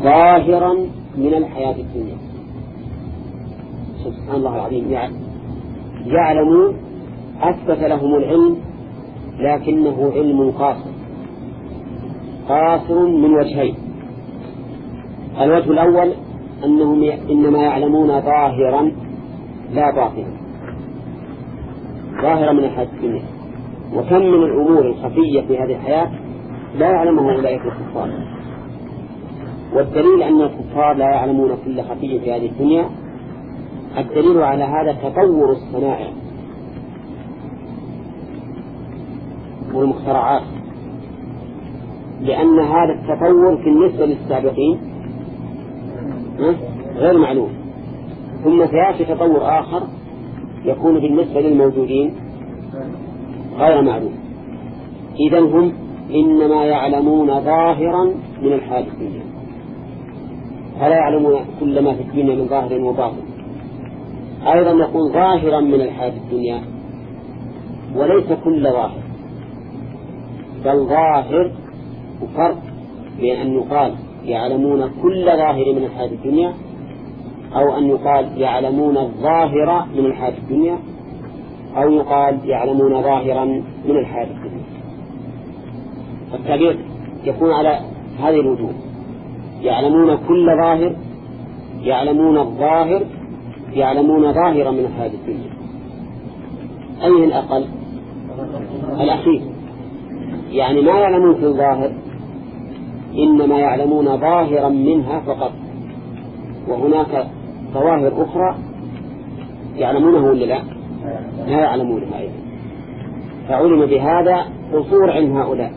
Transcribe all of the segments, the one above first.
ظاهرا من الحياة الدنيا. سبحان الله العظيم، يعلمون أثبت لهم العلم لكنه علم قاصر من وجهين. الوجه الأول أنهم إنما يعلمون ظاهرا لا باطنا، ظاهرا من الحياة الدنيا. وكم من الأمور الخفية في هذه الحياة لا يعلمها أولئك الكفار. والدليل أن الكفار لا يعلمون كل خفي في هذه الدنيا، الدليل على هذا تطور الصنائع والمخترعات، لأن هذا التطور بالنسبة للسابقين غير معلوم، ثم سيأتي تطور آخر يكون بالنسبة للموجودين غير معلوم. إذن هم إنما يعلمون ظاهرا من الحياة الدنيا، فلا يعلمون كل ما في الدنيا من ظاهر وباطن. أيضا يكون ظاهرا من الحياة الدنيا وليس كل ظاهر، بل ظاهر. وفرق بين أن يقال يعلمون كل ظاهر من الحياة الدنيا أو أن يقال يعلمون الظاهر من الحياة الدنيا أو يقال يعلمون ظاهرا من الحياة الدنيا. التعبير يكون على هذه الوجوه: يعلمون كل ظاهر، يعلمون الظاهر، يعلمون ظاهرا من الحياة الدنيا. أيه الأقل؟ الأخير، يعني ما يعلمون في الظاهر إنما يعلمون ظاهرا منها فقط، وهناك ظواهر أخرى يعلمونه ولا لا؟ لا يعلمونها أيضا. فعلم بهذا قصور علم هؤلاء،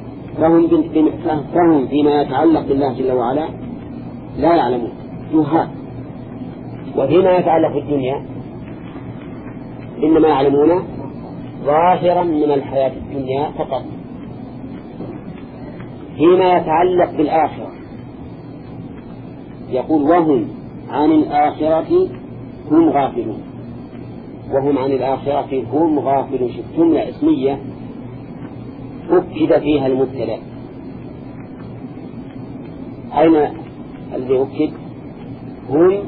فهم فيما يتعلق بالله جل وعلا لا يعلمون جهال، وفيما يتعلق بالدنيا إنما يعلمون ظاهرا من الحياة الدنيا فقط. فيما يتعلق بالآخرة يقول: وهم عن الآخرة هم غافلون. وهم عن الآخرة هم غافلون. شوف جملة اسمية أكد فيها المبتدأ. أين الذي أكد؟ هم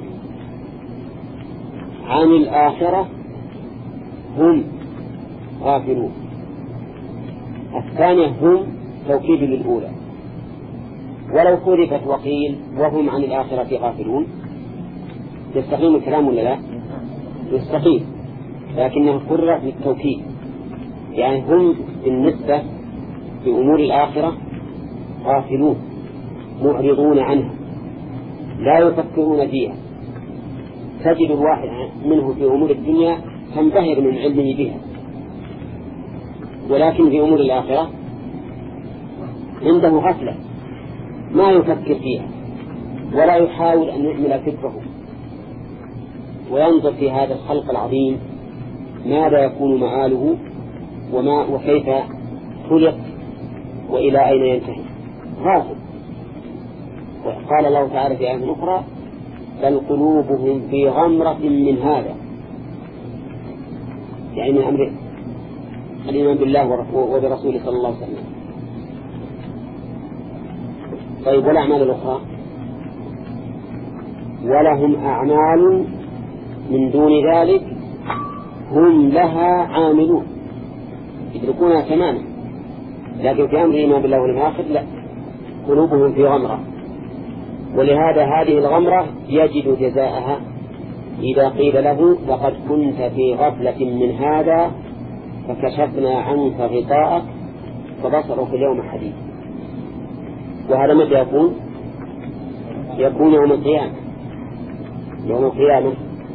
عن الآخرة هم غافلون. الثانية هم توكيد للأولى. ولو حذفت وقيل وهم عن الآخرة غافلون يستقيم الكلام ولا لا؟ يستقيم، لكنه كرر للتوكيد. يعني هم بالنسبة لأمور الآخرة غافلون معرضون عنها لا يفكرون فيها. تجد الواحد منه في أمور الدنيا تنبهر من علمه بها، ولكن في أمور الآخرة عنده غفلة ما يفكر فيها ولا يحاول أن يعمل فكره وينظر في هذا الخلق العظيم ماذا يكون مآله وكيف خلق وإلى أين ينتهي. غافل. وقال الله تعالى في آية أخرى: بل قلوبهم في غمرة من هذا، يعني من أمر الإيمان بالله وبرسوله صلى الله عليه وسلم. طيب، والأعمال الأخرى؟ ولهم أعمال من دون ذلك هم لها عاملون، يدركونها تماما، لكن في أمر الإيمان بالله واليوم الآخر لا، قلوبهم في غمرة. ولهذا هذه الغمرة يجد جزاءها إذا قيل له: لقد كنت في غفلة من هذا فكشفنا عنك غطاءك فبصرك اليوم حديد. وهذا متى يكون؟ يكون يوم القيامة. يوم القيامة.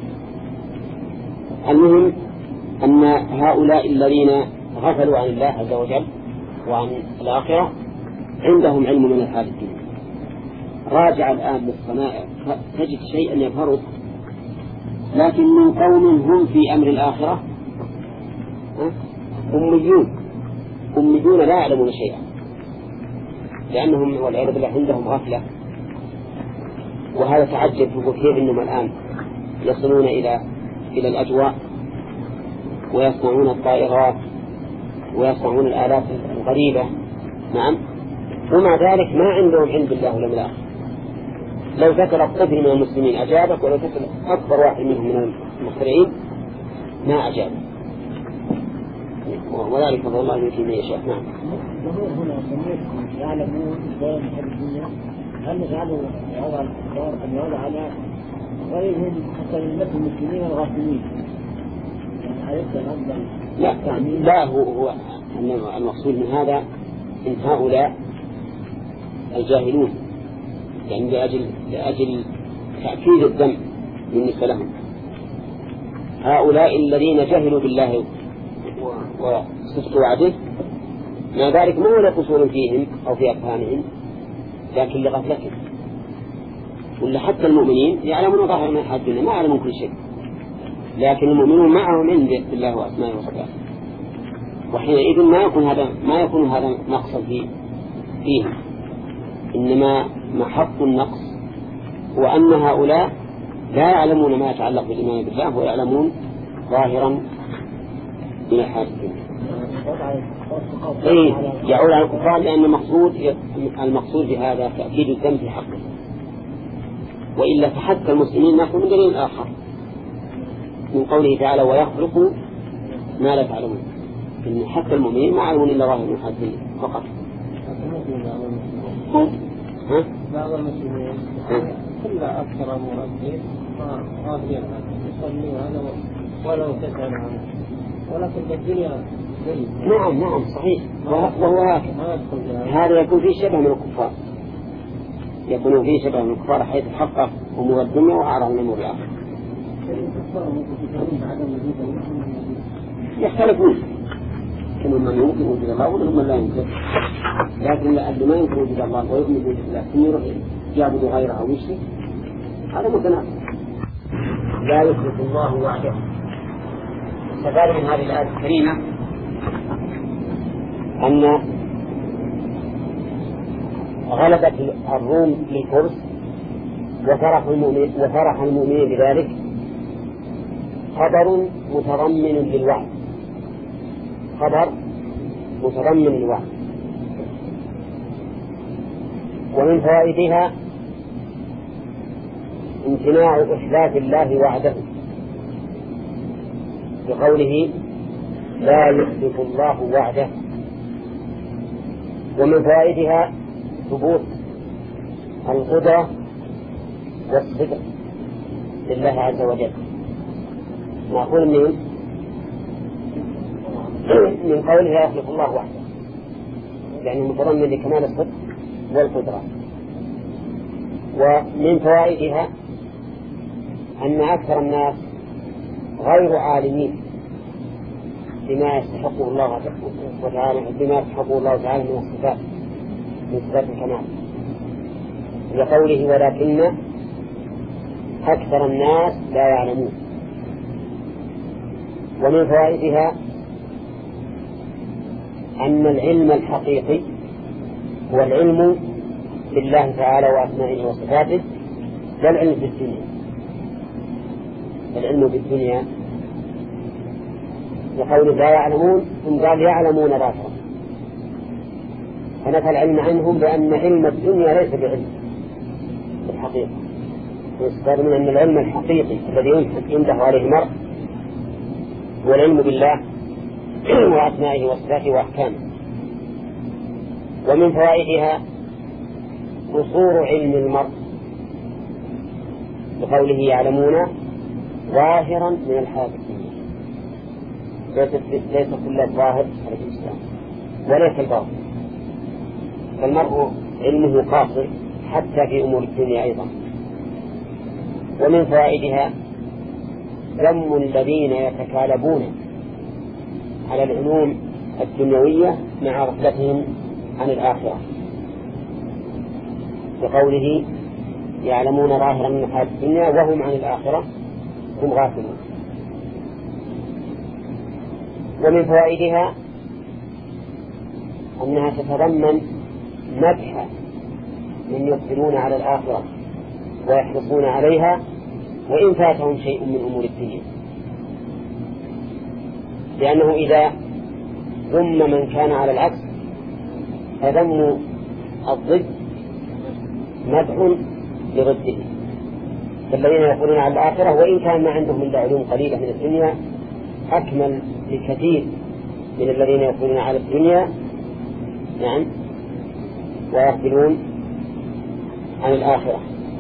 المهم أن هؤلاء الذين غفلوا عن الله عز وجل وعن الآخرة عندهم علم من الحال الدنيا. راجع الآن للصنائع تجد شيئا يظهر، لكن من قوم هم في أمر الآخرة أميون لا يعلمون شيئا، لأنهم والعياذ بالله عندهم غفلة. وهذا تعجب كيف إنهم الآن يصلون إلى الأجواء ويصنعون الطائرات ويصنعون الآلات الغريبة. نعم، ومع ذلك ما عندهم علم بالله ولا بالآخرة، لو ذكر الطفل من المسلمين أجابك، ولو ذكر أكبر واحد منهم من المخترعين ما أجاب، وذلك فضل الله يؤتيه من يشاء. نعم. هنا يعلمون إزاي من الدنيا، هل نجعله وضع الكفار أن يوضع على غيرهم حتى يمثل المسلمين الغافلين؟ لا هو المقصود من هذا إن هؤلاء الجاهلون، يعني لأجل تأكيد الذنب بالنسبة لهم، هؤلاء الذين جهلوا بالله وصدق وعده، ما ذلك ما هو لقصور فيهم أو في أفهامهم، لكن لغفلتهم. ولا حتى المؤمنين يعلمون ظاهر من الحياة الدنيا، ما يعلمون كل شيء، لكن المؤمنون معهم عند الله وأسمائه وصفاته، وحينئذ ما يكون هذا نقصا فيه، إنما محط النقص هو أن هؤلاء لا يعلمون ما يتعلق بالإيمان بالله، ويعلمون ظاهرا من الحياة الدنيا. يعود على الكفار، لأن المقصود بهذا تأكيد الذنب في حقه، وإلا فحتى المسلمين نأخذ من دليل آخر من قوله تعالى ويخلق ما لا تعلمون، إن حتى المؤمنين ما يعلمون إلا ظاهر من الحياة الدنيا فقط. بعض المسلمين كلها أكثر مربين غافلين يصلي هذا ولو تسأل عنه، ولكن الدنيا نعم صحيح، وهو هذا يكون فيه شبه من الكفار، يكون فيه شبه من الكفار حيث حقق أمور الدنيا وأعرض من أمور الآخرة. يختلفون، كانوا من يمكن وجود الله ومن لا يمكن، لكن اللي ما يمكن وجود الله ويؤمن بوجود الله ثم يروح يعبد غيره أو يشرك، هذا متناقض. لا يخلف الله وحده. استفاد من هذه الآية الكريمة أن غلبة الروم للفرس وفرح المؤمنين بذلك خبر متضمن للوعد، خبر متضمن للوعد. ومن فوائدها امتناع إخلاف الله وعده بقوله لا يخلف الله وعده. ومن فوائدها ثبوت القدرة والصدق لله عز وجل. نقول من قوله لا يخلف الله وحده، يعني متضمن لكمال الصدق والقدرة. ومن فوائدها أن أكثر الناس غير عالمين بما يستحقه الله تعالى من الصفات، من صفات الكمال، لقوله ولكن أكثر الناس لا يعلمون. ومن فوائدها أن العلم الحقيقي هو العلم بالله تعالى وأسمائه وصفاته، لا العلم في الدنيا. العلم في الدنيا لقول لا يعلمون، ثم قال يعلمون ظاهرا، فنفى العلم عنهم بأن علم الدنيا ليس بعلم بالحقيقة. ويستفاد من أن العلم الحقيقي الذي ينده عليه المرء هو العلم بالله وأسمائه وصفاته وأحكامه. ومن فوائدها قصور علم المرء بقوله يعلمون ظاهرا من الحياة الدنيا، ليس كل الظاهر على الإسلام وليس الباطن، فالمرء علمه قاصر حتى في أمور الدنيا أيضا. ومن فوائدها ذم الذين يتكالبون على العلوم الدنيوية مع غفلتهم عن الآخرة بقوله يعلمون ظاهرا من الحياة الدنيا وهم عن الآخرة هم غافلون. ومن فوائدها أنها تتضمن مدح من يقبلون على الآخرة ويحرصون عليها وإن فاتهم شيء من أمور الدنيا، لأنه إذا ذم من كان على العكس فذم الضد مدح لضده. فالذين يقولون على الآخرة وإن كان ما عندهم إلا علوم قليلة من الدنيا أكمل بكثير من الذين يقولون على الدنيا نعم ويغفلون عن الآخرة.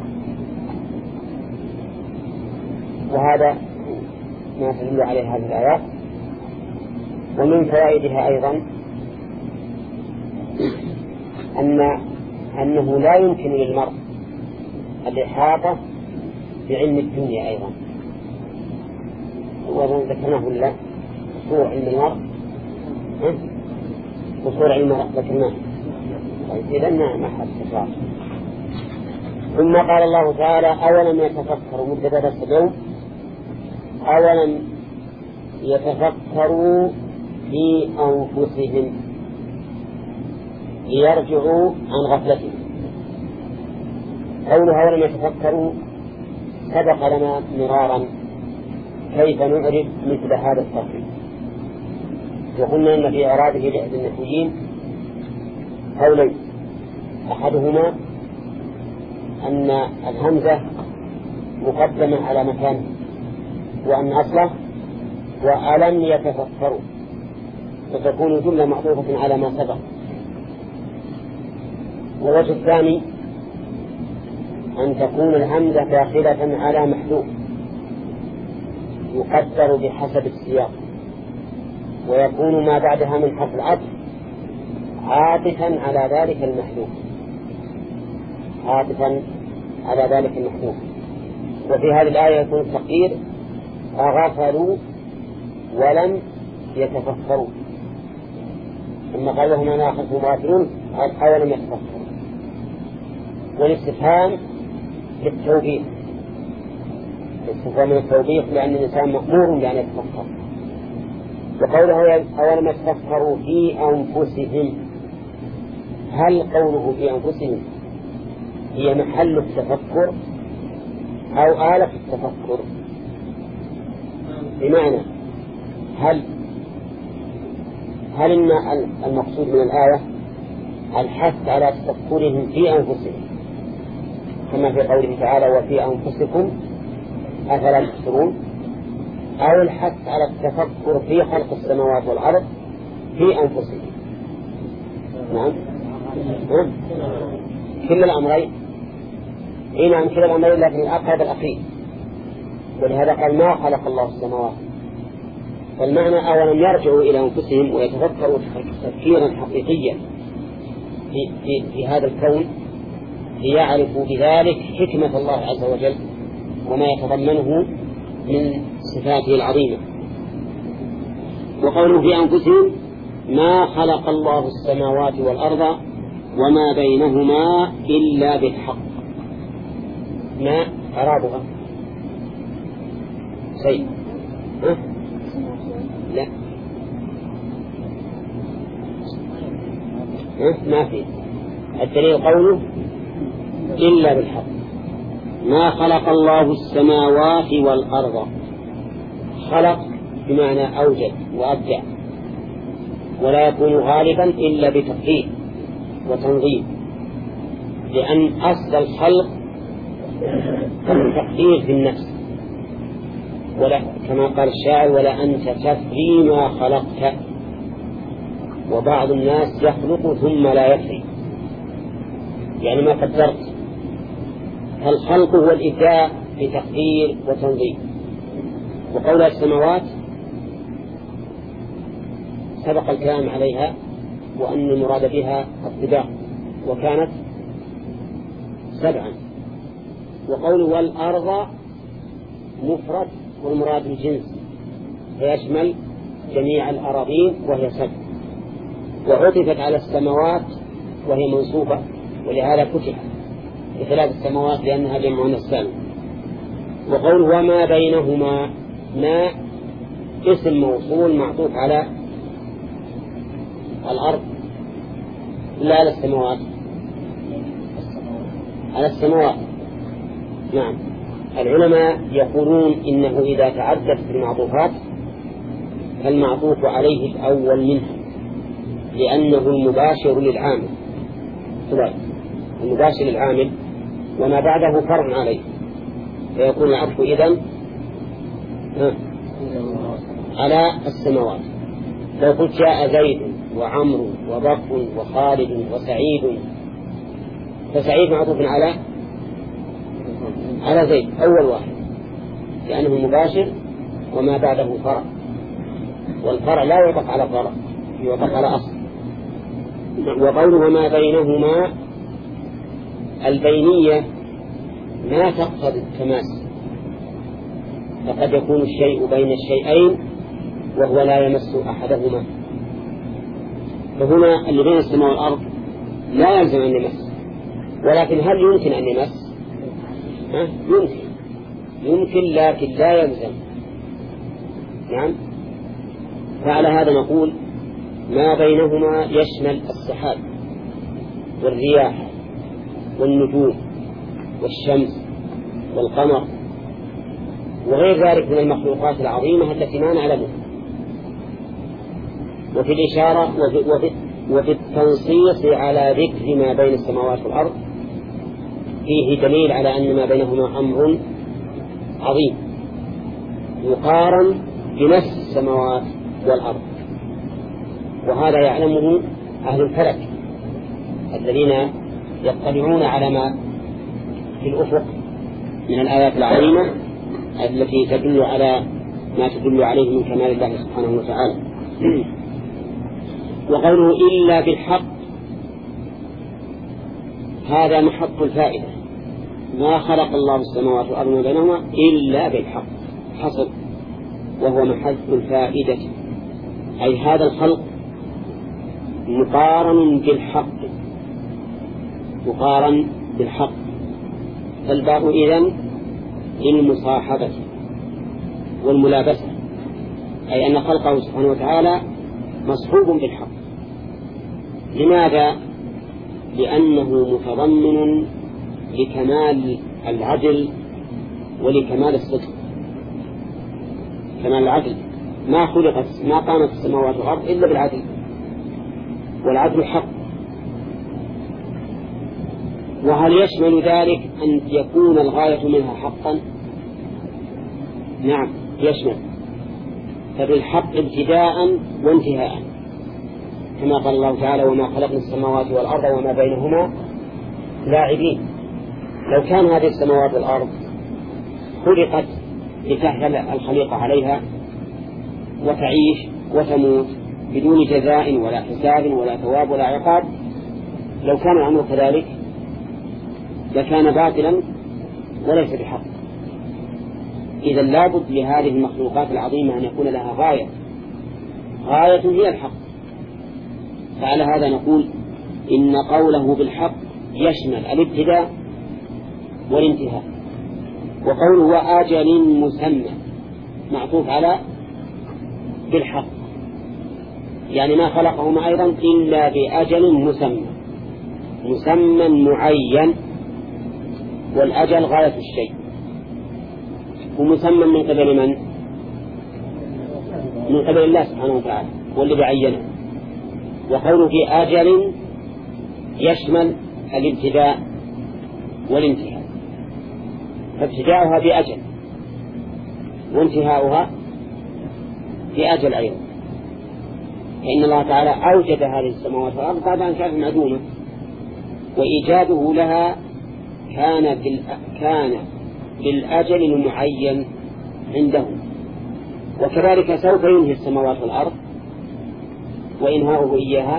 وهذا ما تدل عليه هذه الآيات. ومن فوائدها أيضا أنه لا يمكن للمرء الإحاطة بعلم الدنيا أيضا. وذكرناه ولا قصور علم المرء قصور علم المرء ذكرناه. إذن ما حد تكرار. ثم قال الله تعالى أولم يتفكروا مدة درس اليوم أولم يتفكروا في أنفسهم ليرجعوا عن غفلتهم. قوله أولم يتفكروا سبق لنا مرارا كيف نعرف مثل هذا التفكير. وقلنا إن في إعرابه لأهل النحويين قولين أحدهما أن الهمزة مقدمة على مكانه وأن أصله وألم يتفكروا فتكون جملة معطوفة على ما سبق. والوجه الثاني أن تكون الهمزة داخلة على محذوف يقدر بحسب السياق ويكون ما بعدها من حرف العطف عاطفا على ذلك المحذوف وفي هذه الآية يكون التقدير أغفلوا ولم يتفكروا. ثم قال لهم أنا أخذهم غافلون أولم يتفكروا. والاستفهام للتوبيخ من التوبيخ لأن الإنسان مأمور بأن يتفكر. وقوله أولم يتفكروا في أنفسهم هل قوله في أنفسهم هي محل التفكر أو آلة التفكر؟ بمعنى هل إن المقصود من الآية الحث على تفكرهم في أنفسهم كما في قوله تعالى وفي أنفسكم أفلا تبصرون أو الحث على التفكر في خلق السماوات والأرض في أنفسهم؟ نعم كل الأمرين. نعم كل الأمرين لكن الأقرب الأخير. ولهذا قال ما خلق الله السماوات. فالمعنى أولا يرجعوا إلى أنفسهم ويتفكروا تفكيرا حقيقيا في هذا الكون ليعرفوا بذلك حكمة الله عز وجل وما يتضمنه من صفاته العظيمة. وقوله في أنفسهم ما خلق الله السماوات والأرض وما بينهما إلا بالحق. ما أرادها شيء لا ما في الدليل قوله إلا بالحق. ما خلق الله السماوات والأرض خلق بمعنى أوجد وأبدع ولا يكون غالبا إلا بتقدير وتنظيم لأن أصل الخلق تقدير في النفس ولا كما قال الشاعر ولا أنت تفري ما خلقت. وبعض الناس يخلق ثم لا يفري يعني ما قدرت. فالخلق هو الإبداع بتقدير وتنظيم. وقول السماوات سبق الكلام عليها وأن المراد بها الطباق وكانت 7. وقول والأرض مفرد والمراد الجنس فيشمل جميع الأراضين وهي 7 وعطفت على السماوات وهي منصوبة ولهذا فتحت بخلاف السماوات لأنها جمع السالم. وقول وما بينهما ما اسم موصول معطوف على الأرض لا على السماوات على السماوات. نعم العلماء يقولون إنه إذا تعدت في المعطوفات فالمعطوف عليه الأول منها لأنه المباشر للعامل المباشر للعامل وما بعده فرع عليه، فيكون العطف إذن على السماوات. لو قلت جاء زيد وعمرو وبكر وخالد وسعيد، فسعيد معطوف على زيد أول واحد لأنه مباشر، وما بعده فرع، والفرع لا يطلق على فرع، يطلق على أصل. وقوله ما بينهما، البينية ما تقتضي التماس، فقد يكون الشيء بين الشيئين وهو لا يمس أحدهما، فهنا اللي بين السماء والأرض لا يلزم أن يمس، ولكن هل يمكن أن يمس؟ يمكن لكن لا يلزم. نعم. فعلى هذا نقول ما بينهما يشمل السحاب والرياح والنجوم والشمس والقمر وغير ذلك من المخلوقات العظيمة التي ما نعلمها. وفي الإشارة وفي التنصيص على ذكر ما بين السماوات والأرض فيه دليل على أن ما بينهما أمر عظيم يقارن بنفس السماوات والأرض، وهذا يعلمه أهل الفلك الذين يطلعون على ما في الأفق من الآيات العظيمة التي تدل على ما تدل عليه من كمال الله سبحانه وتعالى. وقوله إلا بالحق، هذا محط الفائدة، ما خلق الله السماوات والأرض وما بينهما إلا بالحق حصل، وهو محط الفائدة، أي هذا الخلق مقارن بالحق، فالباء إذن للمصاحبة والملابسة، أي أن خلقه سبحانه وتعالى مصحوب بالحق. لماذا؟ لأنه متضمن لكمال العدل ولكمال الصدق. كمال العدل، ما قامت السماوات والأرض إلا بالعدل، والعدل حق. وهل يشمل ذلك أن يكون الغاية منها حقا؟ نعم يشمل، فبالحق ابتداء وانتهاء، كما قال الله تعالى وما خلقنا السماوات والأرض وما بينهما لاعبين. لو كان هذه السماوات والأرض خلقت لتهل الخليقة عليها وتعيش وتموت بدون جزاء ولا حساب ولا ثواب ولا عقاب، لو كان الأمر كذلك لكان باطلا وليس بحق. إذا لابد لهذه المخلوقات العظيمة أن يكون لها غاية هي الحق. فعلى هذا نقول إن قوله بالحق يشمل الابتداء والانتهاء. وقوله وآجل مسمى معطوف على بالحق، يعني ما خلقهما أيضا إلا بأجل مسمى معين، والأجل غاية الشيء، ومسمى من قبل من؟ من قبل الله سبحانه وتعالى والذي عينه. وقوله في أجل يشمل الابتداء والانتهاء، فابتداؤها بأجل وانتهاؤها بأجل أيضا، فإن الله تعالى أوجد هذه السماوات والأرض بعد أن كانت معدومة، وإيجاده لها كان بالأجل المعين عنده، وكذلك سوف ينهي السماوات والأرض وإنهاؤه إياها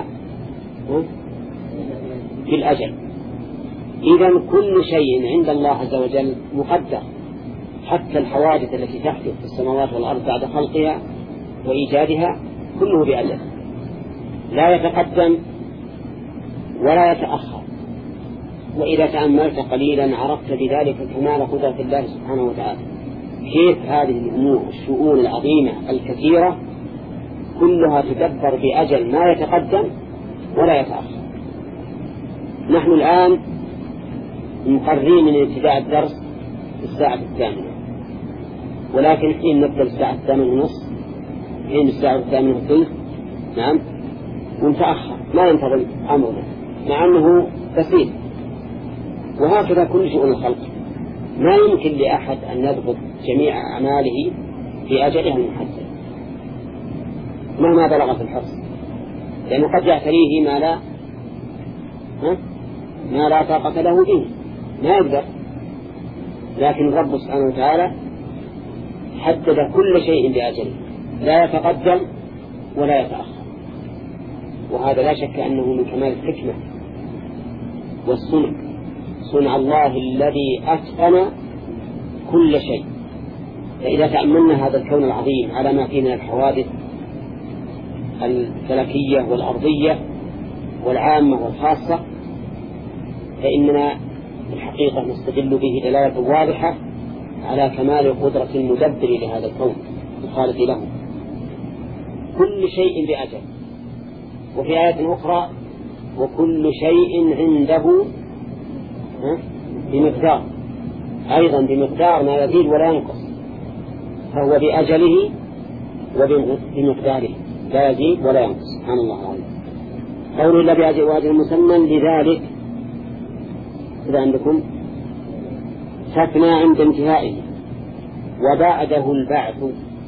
بالأجل. إذن كل شيء عند الله عز وجل مقدر، حتى الحوادث التي تحدث في السماوات والأرض بعد خلقها وإيجادها كله بأجل، لا يتقدم ولا يتأخر. وإذا تأملت قليلا عرفت بذلك كمال قدرة الله سبحانه وتعالى، كيف هذه الأمور الشؤون العظيمة الكثيرة كلها تدبر بأجل ما يتقدم ولا يتأخر. نحن الآن مقررين من ابتداء الدرس في الساعة 8، ولكن حين نبدأ الساعة 8:30 حين الساعة 8:30 نعم ونتأخر ما ينتظم أمرنا، مع أنه بسيط وهكذا كل شؤون الخلق. ما يمكن لأحد أن يضبط جميع أعماله في أجله المحدد مهما بلغ في الحرص، لأنه قد يعتريه ما لا طاقة له به، ما يقدر. لكن الرب سبحانه وتعالى حدد كل شيء بأجله، لا يتقدم ولا يتأخر، وهذا لا شك أنه من كمال الحكمة والصنع، صنع الله الذي أتقن كل شيء. فإذا تأملنا هذا الكون العظيم على ما فيه من الحوادث الفلكية والأرضية والعامة والخاصة، فإننا الحقيقة نستدل به دلالة واضحة على كمال قدرة المدبر لهذا الكون الخالق له. كل شيء بأجل. وفي آية أخرى وكل شيء عنده بمقدار، أيضا بمقدار ما يزيد ولا ينقص، فهو بأجله وبمقداره لا يزيد ولا ينقص. سبحان الله العظيم. قول الله بأجل وأجل مسمى لذلك إذا عندكم سكنى عند انتهائه وبعده البعث.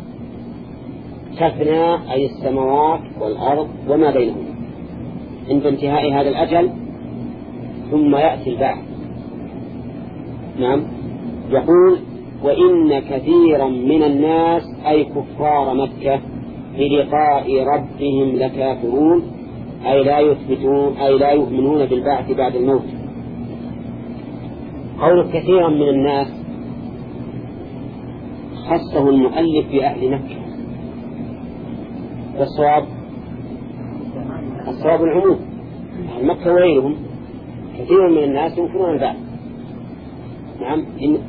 سكنى أي السماوات والأرض وما بينهما عند انتهاء هذا الأجل ثم يأتي البعث. نعم. يقول وإن كثيرا من الناس أي كفار مكة بلقاء ربهم لكافرون، أي لا يثبتون أي لا يؤمنون بالبعث بعد الموت. قول كثيرا من الناس خصه المؤلف بأهل مكة، والصواب العموم، أهل مكة وغيرهم كثير من الناس ينكرون البعث. نعم.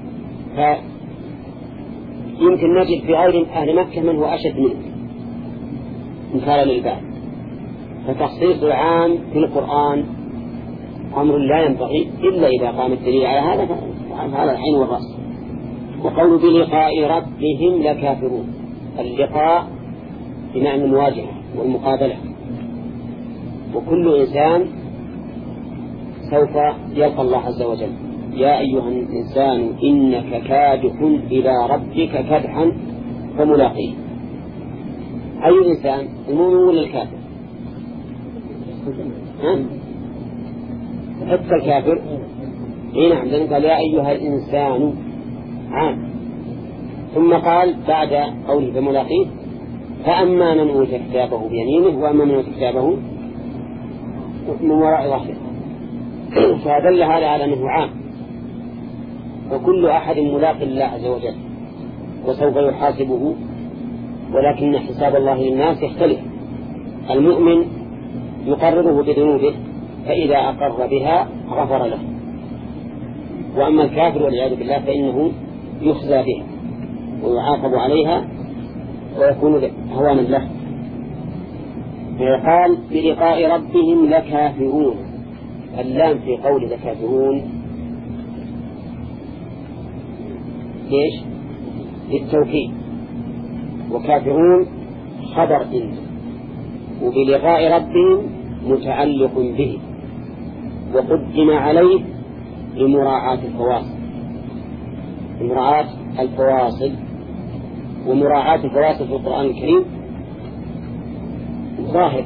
فيمكن نجد في غير أهل مكة من هو أشد منه انكارا للبعث. فتخصيص العام في القرآن أمر لا ينبغي إلا إذا قام الدليل على هذا العين والرأس. وقول بلقاء ربهم لكافرون، اللقاء بمعنى المواجهة والمقابلة، وكل إنسان سوف يلقى الله عز وجل. يا أيها الإنسان إنك كادح إلى ربك كدحا فملاقيه. أي إنسان، المؤمن ولا الكافر؟ حتى الكافر. نعم. لأنه قال يا أيها الإنسان عام، ثم قال بعد قوله فملاقيه فأما من أوتي كتابه بيمينه وأما من أوتي كتابه من وراء ظهره. فدل هذا على أنه عام، وكل أحد ملاق الله عز وجل وسوف يحاسبه، ولكن حساب الله للناس يختلف. المؤمن يقرره بذنوبه فإذا أقر بها غفر له، وأما الكافر والعياذ بالله فإنه يخزى بها ويعاقب عليها ويكون هوانا له. قال بلقاء ربهم لكافرون. اللام في قول لكافرون ليش؟ للتوكيد، وكافرون خبر إن، وبلقاء ربهم متعلق به، وقدم عليه لمراعاة الفواصل، مراعاة الفواصل. ومراعاة الفواصل في القرآن الكريم ظاهر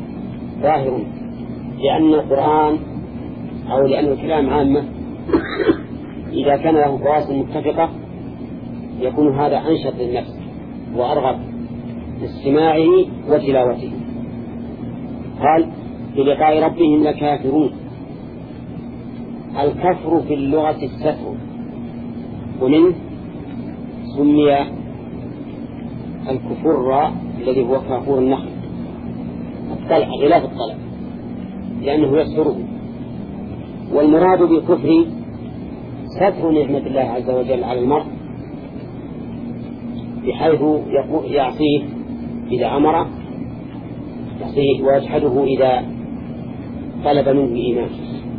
لأن القرآن أو لأن الكلام عامة إذا كان له فواصل متفقة يكون هذا أنشط للنفس وأرغب لاستماعه وتلاوته. قال بلقاء ربهم لكافرون. الكفر في اللغة الستر، ومنه سمي الكفر الذي هو كافور النخل الطلع غلاف الطلع لأنه يستره. والمراد بالكفر ستر نعمة الله عز وجل على المرء بحيث يعصيه إذا أمر، يعصيه ويجحده إذا طلب منه إيمان.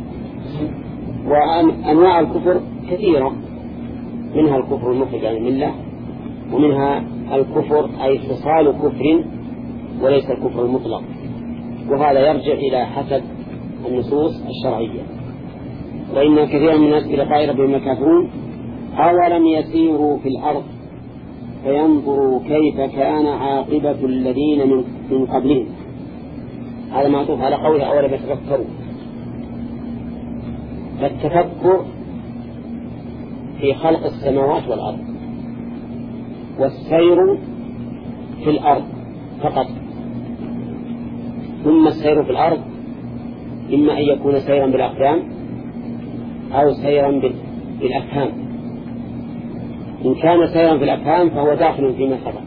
وأنواع الكفر كثيرة، منها الكفر المخرج عن الملة، ومنها الكفر أي خصال كفر وليس الكفر المطلق، وهذا يرجع إلى حسب النصوص الشرعية. وإن كثيرا من الناس بلقاء ربهم يكافرون أولم يسيروا في الأرض فينظروا كيف كان عاقبة الذين من قبلهم. هذا معطوف على قوله أولم يتفكروا. فالتفكر في خلق السماوات والأرض، والسير في الأرض فقط. ثم السير في الأرض إما أن يكون سيرا بالأقدام أو سيرا بالأفهام. إن كان سيرا في الأفهام فهو داخل فيما سبق.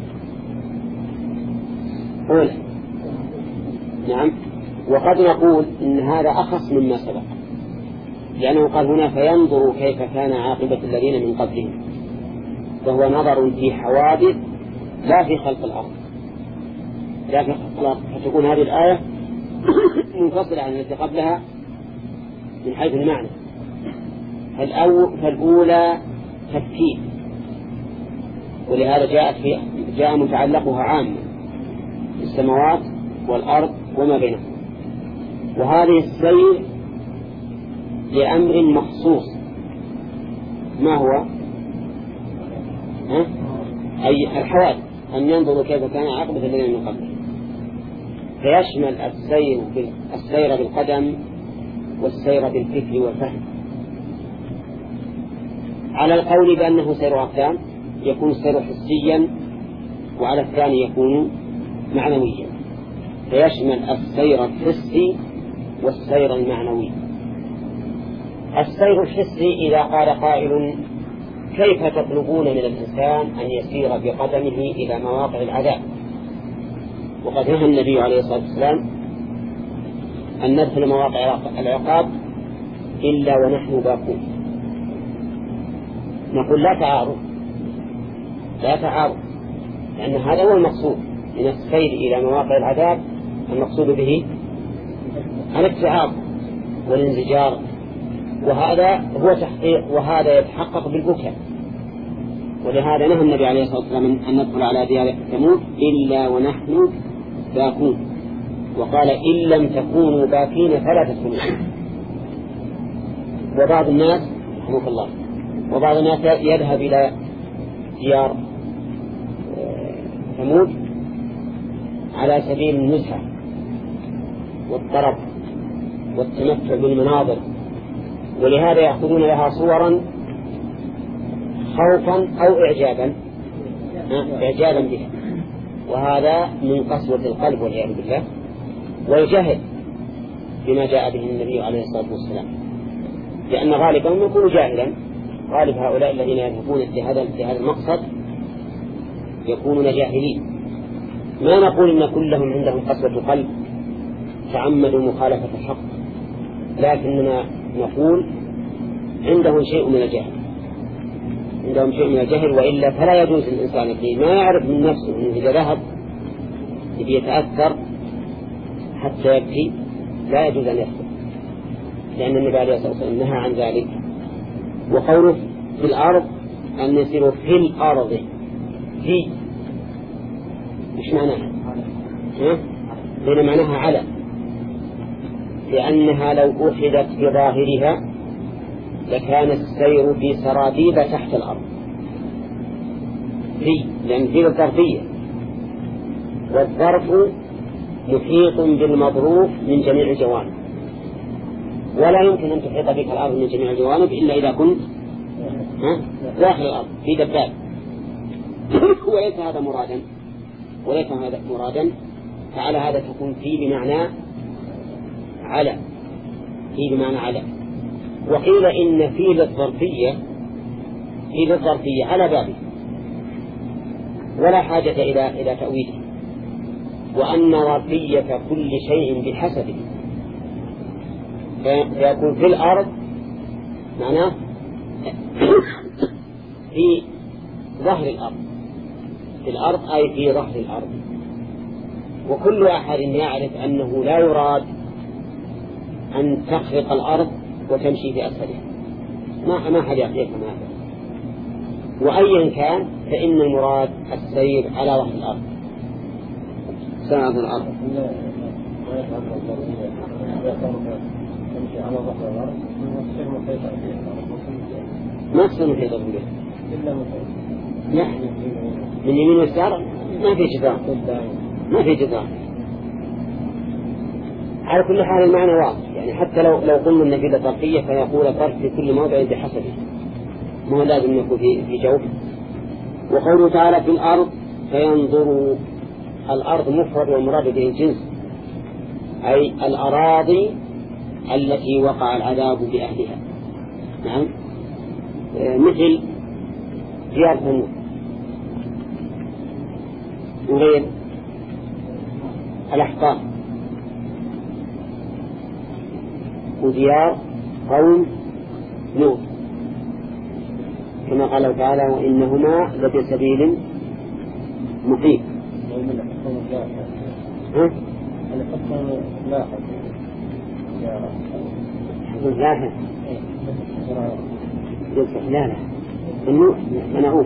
أولا نعم. وقد نقول إن هذا أخص مما سبق، لأنه قال هنا فينظروا كيف كان عاقبة الذين من قبلهم، فهو نظر في حوادث لا في خلق الأرض، لا في خلق الأرض. فتكون هذه الآية منفصلة عن التي قبلها من حيث المعنى. فالأولى تفكير، ولهذا جاء متعلقها عام السماوات والأرض وما بينهم. وهذه السير لأمر مخصوص، ما هو؟ أي الحوادث، أن ينظروا كيف كان عاقبة الذين من قبل، فيشمل السير بالقدم والسير بالفكر والفهم. على القول بأنه سير أقدام يكون السير حسيا، وعلى الثاني يكون معنويا، فيشمل السير الحسي والسير المعنوي. السير الحسي إذا قال قائل كيف تطلبون من الإنسان أن يسير بقدمه إلى مواقع العذاب، وقد نهى النبي عليه الصلاة والسلام أن ندخل مواقع العقاب إلا ونحن باكون. نقول لا تعارض، لأن هذا هو المقصود من السير إلى مواقع العذاب. المقصود به الابتعاض والانزجار، وهذا هو تحقيق، وهذا يتحقق بالبكاء. ولهذا نهى النبي عليه الصلاة والسلام أن ندخل على ديار ثمود إلا ونحن باكون، وقال إن لم تكونوا باكين فلا تدخلوا. وبعض الناس رحمه الله يذهب إلى ديار ثمود على سبيل النزهة والطرب والتمتع بالمناظر، ولهذا يأخذون لها صورا خوفا أو إعجابا بها، وهذا من قسوة القلب والعياذ بالله، والجهل بما جاء به النبي عليه الصلاة والسلام، لأن غالبا يكون جاهلا. غالب هؤلاء الذين يذهبون لهذا المقصد يكونون جاهلين. ما نقول إن كلهم عندهم قسوة قلب تعمدوا مخالفة الحق، لكننا نقول عندهم شيء من الجهل، وإلا فلا يجوز الإنسان الذي ما يعرف من نفسه أنه إذا ذهب يتأثر حتى يبكي لا يجوز أن يخطئ، لأن النبي عليه الصلاة والسلام نهى عن ذلك. وقوله في الأرض أن يسيروا في الأرض، في مش معناها لأن معناها على، لأنها لو أخذت بظاهرها لكان السير في سراديب تحت الأرض، لأن في الظرفية، والظرف محيط بالمظروف من جميع الجوانب، ولا يمكن أن تحيط بك الأرض من جميع الجوانب إلا إذا كنت داخل الأرض في دباب. وليس هذا مرادا، فعلى هذا تكون في بمعنى على. وقيل إن في للظرفية على بابه ولا حاجة إلى تأويله، وأن ظرفية كل شيء بحسبه، فيكون في الأرض معناه في ظهر الأرض، في الأرض أي في ظهر الأرض. وكل أحد يعرف أنه لا يراد أن تخرق الأرض وتمشي في أسفلها، ما أحد يعرف هذا. وأيا كان فإن المراد السير على ظهر الأرض، ساعة الأرض. تمشي على ظهر الأرض تصير محيطة فيها ما تصير محيطة بها إلا محيطة نعم من يمين ويسار ما في جدار ما في جدار. على كل حال المعنى واضح يعني حتى لو قلنا أن في طرفية فيقول طرف في كل موضع بحسبه ما هو لازم يكون في جوف. وقوله تعالى في الأرض فينظروا الأرض مفرد والمراد به الجنس أي الأراضي التي وقع العذاب بأهلها. نعم مثل ديار ثمود وغير الأحقاف وديار قوم لوط كما قال تعالى وإنهما لفي سبيل مقيم. لا إنه منعوه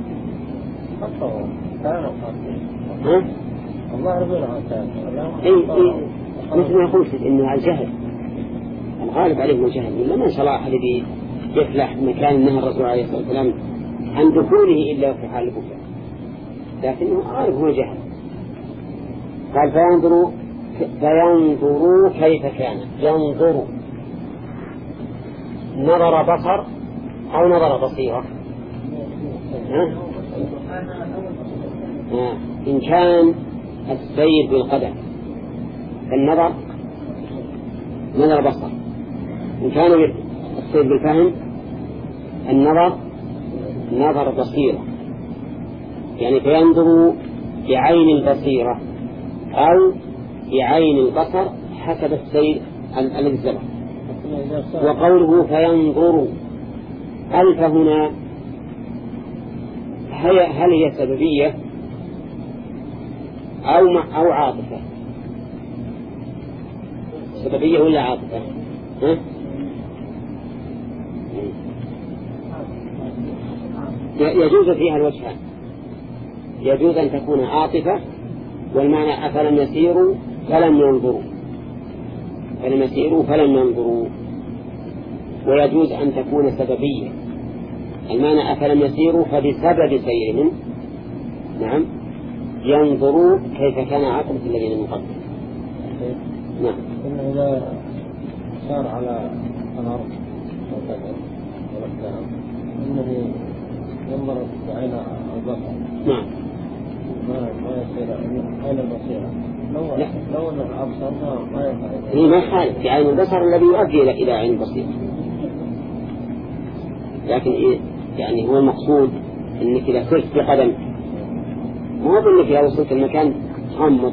الله ربنا مثل ما قلت إنه الجهل الغالب عليه الجهل ولا ما صلاح الذي يفلح مكان النهر الرسول عليه الصلاة والسلام عن دخوله إلا في حال الكفر لكنه غالب هو جهل. قال فينظروا كيف كان ينظروا نظر بصر أو نظر بصيرة إن كان السير بالقدم فالنظر نظر بصر إن كان السير بالفهم النظر نظر بصيرة يعني فينظروا بعين البصيرة أو بعين البصر حسب السير الذي سبق. وقوله فينظروا ألف هنا هل هي سببية أو عاطفة؟ سببية ولا عاطفة؟ يجوز فيها الوجهان يجوز أن تكون عاطفة والمعنى أفلم يسيروا فلم ينظروا ويجوز أن تكون سببية المعنى أفلم يسيروا فبسبب سيرهم نعم ينظروا كيف كان عاقبة الذين من قبل. نعم إذا صار على الأرض إنه ينظر بعين البصر نعم ما يصير عين البصيرة لو أن الأبصر ما يفعل هي ما خالف في عين البصر الذي يؤدي إلى عين البصيرة لكن يعني هو المقصود أنك إذا سرت بقدم ما هو أنك إذا وصلت المكان تغمض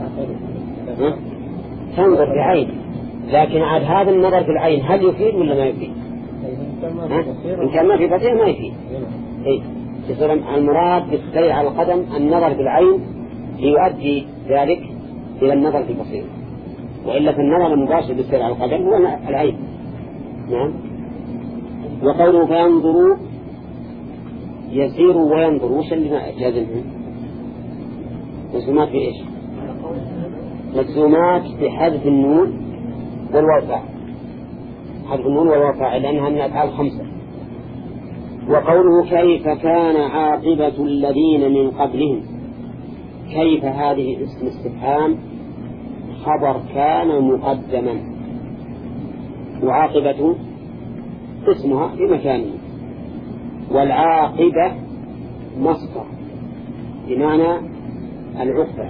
تنظر بعين لكن عاد هذا النظر في العين هل يفيد ولا ما يفيد؟ إن كان ما في بصير ما يفيد. يصير المراد بالسير على القدم النظر بالعين ليؤدي ذلك إلى النظر في البصير وإلا في النظر المباشر بالسير على القدم هو العين. نعم. وقوله فينظروا يسيروا وينظروا وش اللي ما جازمهم؟ مجزومات في إيش؟ مجزومات بحذف النون والواو حذف النون والواو لأنها من الأفعال 5. وقوله كيف كان عاقبة الذين من قبلهم كيف هذه اسم استفهام خبر كان مقدما وعاقبة اسمها في مكانه والعاقبة مصدر بمعنى العقبة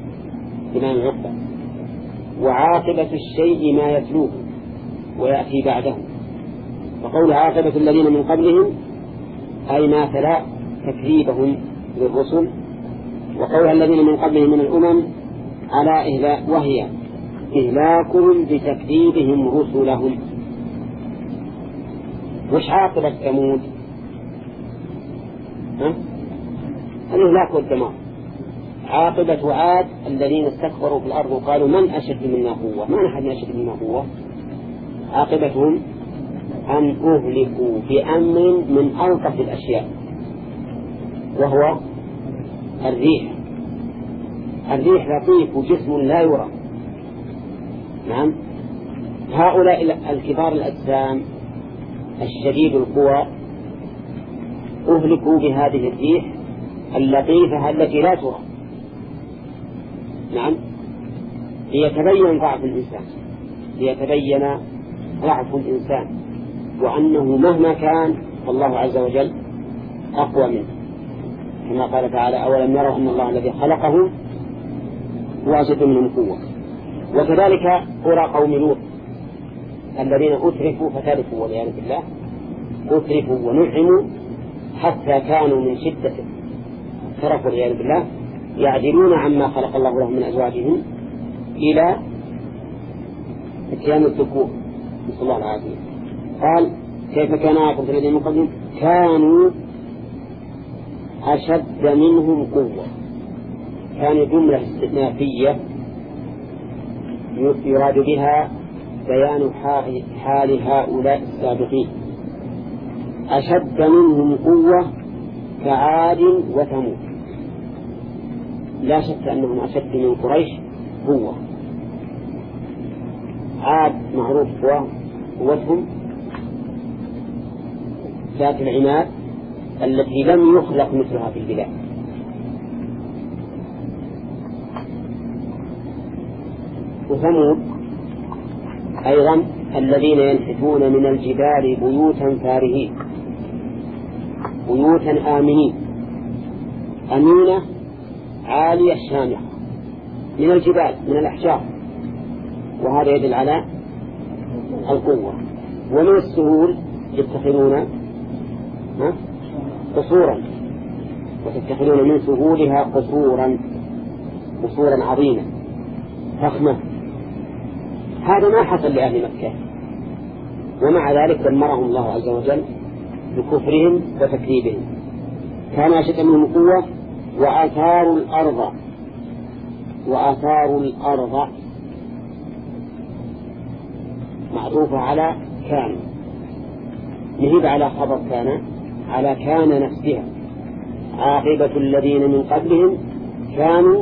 وعاقبة الشيء ما يتلوه ويأتي بعده. فقول عاقبة الذين من قبلهم أي ما تلا تكذيبهم للرسل وقول الذين من قبلهم من الأمم على وهي إهلاكهم بتكذيبهم رسلهم. وش عاقبة ثمود؟ الإهلاك والدمار. عاقبة عاد الذين استكبروا في الأرض وقالوا من أشد منا قوة ما نحن أشد منا قوة عاقبتهم أن أهلكوا بأمر من ألطف الأشياء وهو الريح لطيف وجسم لا يرى. نعم هؤلاء الكبار الأجسام الشديد القوى أهلكوا بهذه الريح اللطيفة التي لا ترى. نعم، ليتبين ضعف الإنسان وأنه مهما كان فالله عز وجل أقوى منه، كما قال تعالى: أولم يروا أن الله الذي خلقهم هو أشد منهم قوة. وكذلك قرى قوم لوط الذين أترفوا فتلفوا والعياذ بالله، أترفوا ونعموا حتى كانوا من شدة الترف والعياذ بالله يعدلون عما خلق الله لهم من أزواجهم إلى اتيان الذكور، نسأل الله العافية. قال: كيف كان عاقبة الذين من قبلهم؟ كانوا أشد منهم قوة. كان جملة استئنافية يراد بها بيان حال هؤلاء السابقين. أشد منهم قوة كعاد وثمود. لا شك أنهم أشد من قريش قوة. عاد معروف قوتهم ذات العناد التي لم يخلق مثلها في البلاد. وثمود أيضا الذين ينحتون من الجبال بيوتا فارهين، بيوتا آمنين، أمينة عالية شامخة من الجبال من الأحجار، وهذا يدل على القوة. ومن السهول يتخذون قصورا، وتتخذون من سهولها قصورا عظيمة فخمة. هذا ما حصل لأهل مكة، ومع ذلك دمرهم الله عز وجل بكفرهم وتكذيبهم. كان أشد منهم قوة وآثاروا الأرض معروفة على كان، نهيب على خبر كان على كان نفسها. عاقبة الذين من قبلهم كانوا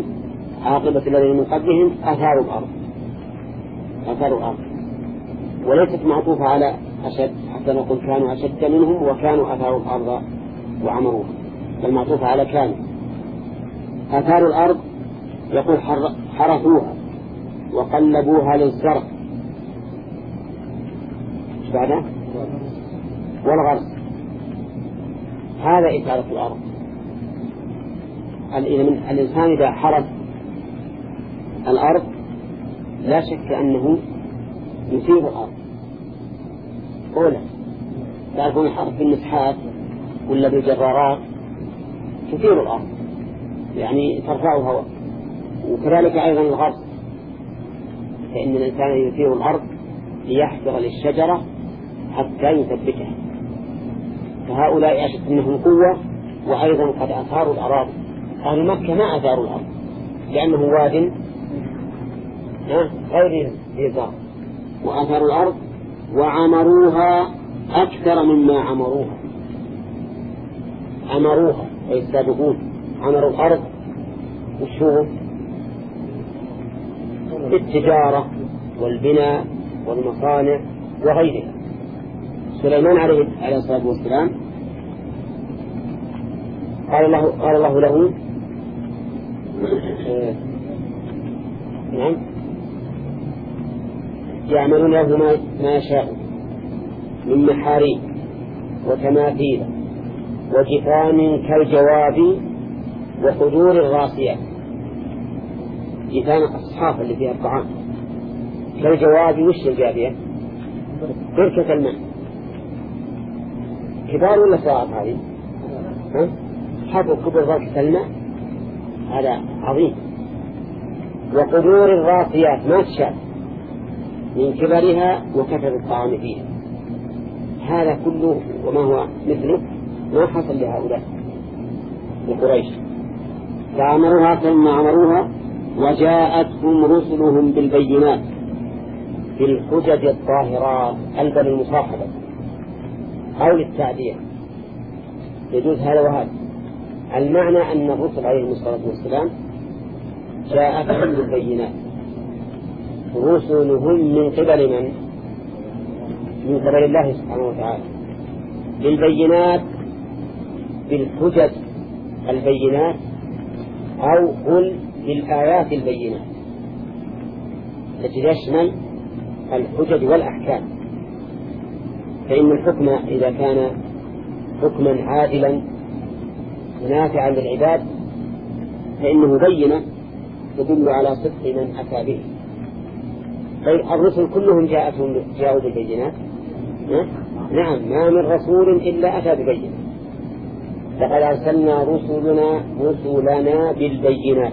أثاروا الأرض، وليست معطوفة على أشد حتى نقول كانوا أشد منهم وكانوا أثاروا الأرض وعمروها، بل معطوفة على كانوا. أثاروا الأرض يقول حرثوها وقلبوها للزرع بعده والغرس، هذا إثارة الأرض. الإنسان إذا حرث الأرض لا شك أنه يثير الأرض. أولا تعرفون الحرث بالنسحات ولا بالجرارات تثير الأرض، يعني ترفعها. وكذلك أيضا الغرس، فإن الإنسان يثير الأرض ليحفر للشجرة حتى يثبتها. فهؤلاء أشد منهم قوة، وأيضا قد أثاروا الأراضي. أهل مكة ما أثاروا الأرض لأنه واد غير ذي زرع، وأثاروا الأرض وعمروها أكثر مما عمروها أي السابقون. عمروا الأرض وشوه بالتجارة والبناء والمصانع وغيرها. سليمان عليه الصلاة والسلام قال الله له نعم يعملون له ما يشاء من محاريب وتماثيل وجفان كالجواب وقدور الراسيات. جفان الصحافة اللي فيها الطعام، كالجواب وش الجابية؟ بركة الماء. كبار ولا صغار هذه؟ حبوا كبر بركة الماء، هذا عظيم. وقدور الراسيات ما تشاف من كبرها وكثر الطعام فيها. هذا كله وما هو مثله ما حصل لهؤلاء لقريش. فعمروها ثم عمروها وجاءتهم رسلهم بالبينات بالحجج الطاهرات قلبا المصاحبة أو للتعدية، يجوز هذا وهذا. المعنى أن الرسل عليهم الصلاة والسلام جاءتهم بالبينات. رسلهم من قبل من؟ من قبل الله سبحانه وتعالى بالبينات بالحجج البينات، أو قل بالآيات البينات التي تشمل الحجج والأحكام. فإن الحكم إذا كان حكما عادلا نافعا للعباد فإنه بينة تدل على صدق من أتى به. الرسل كلهم جاءوا بالبينات؟ نعم، ما من رسول إلا أتى ببينة. لقد أرسلنا رسلنا بالبينات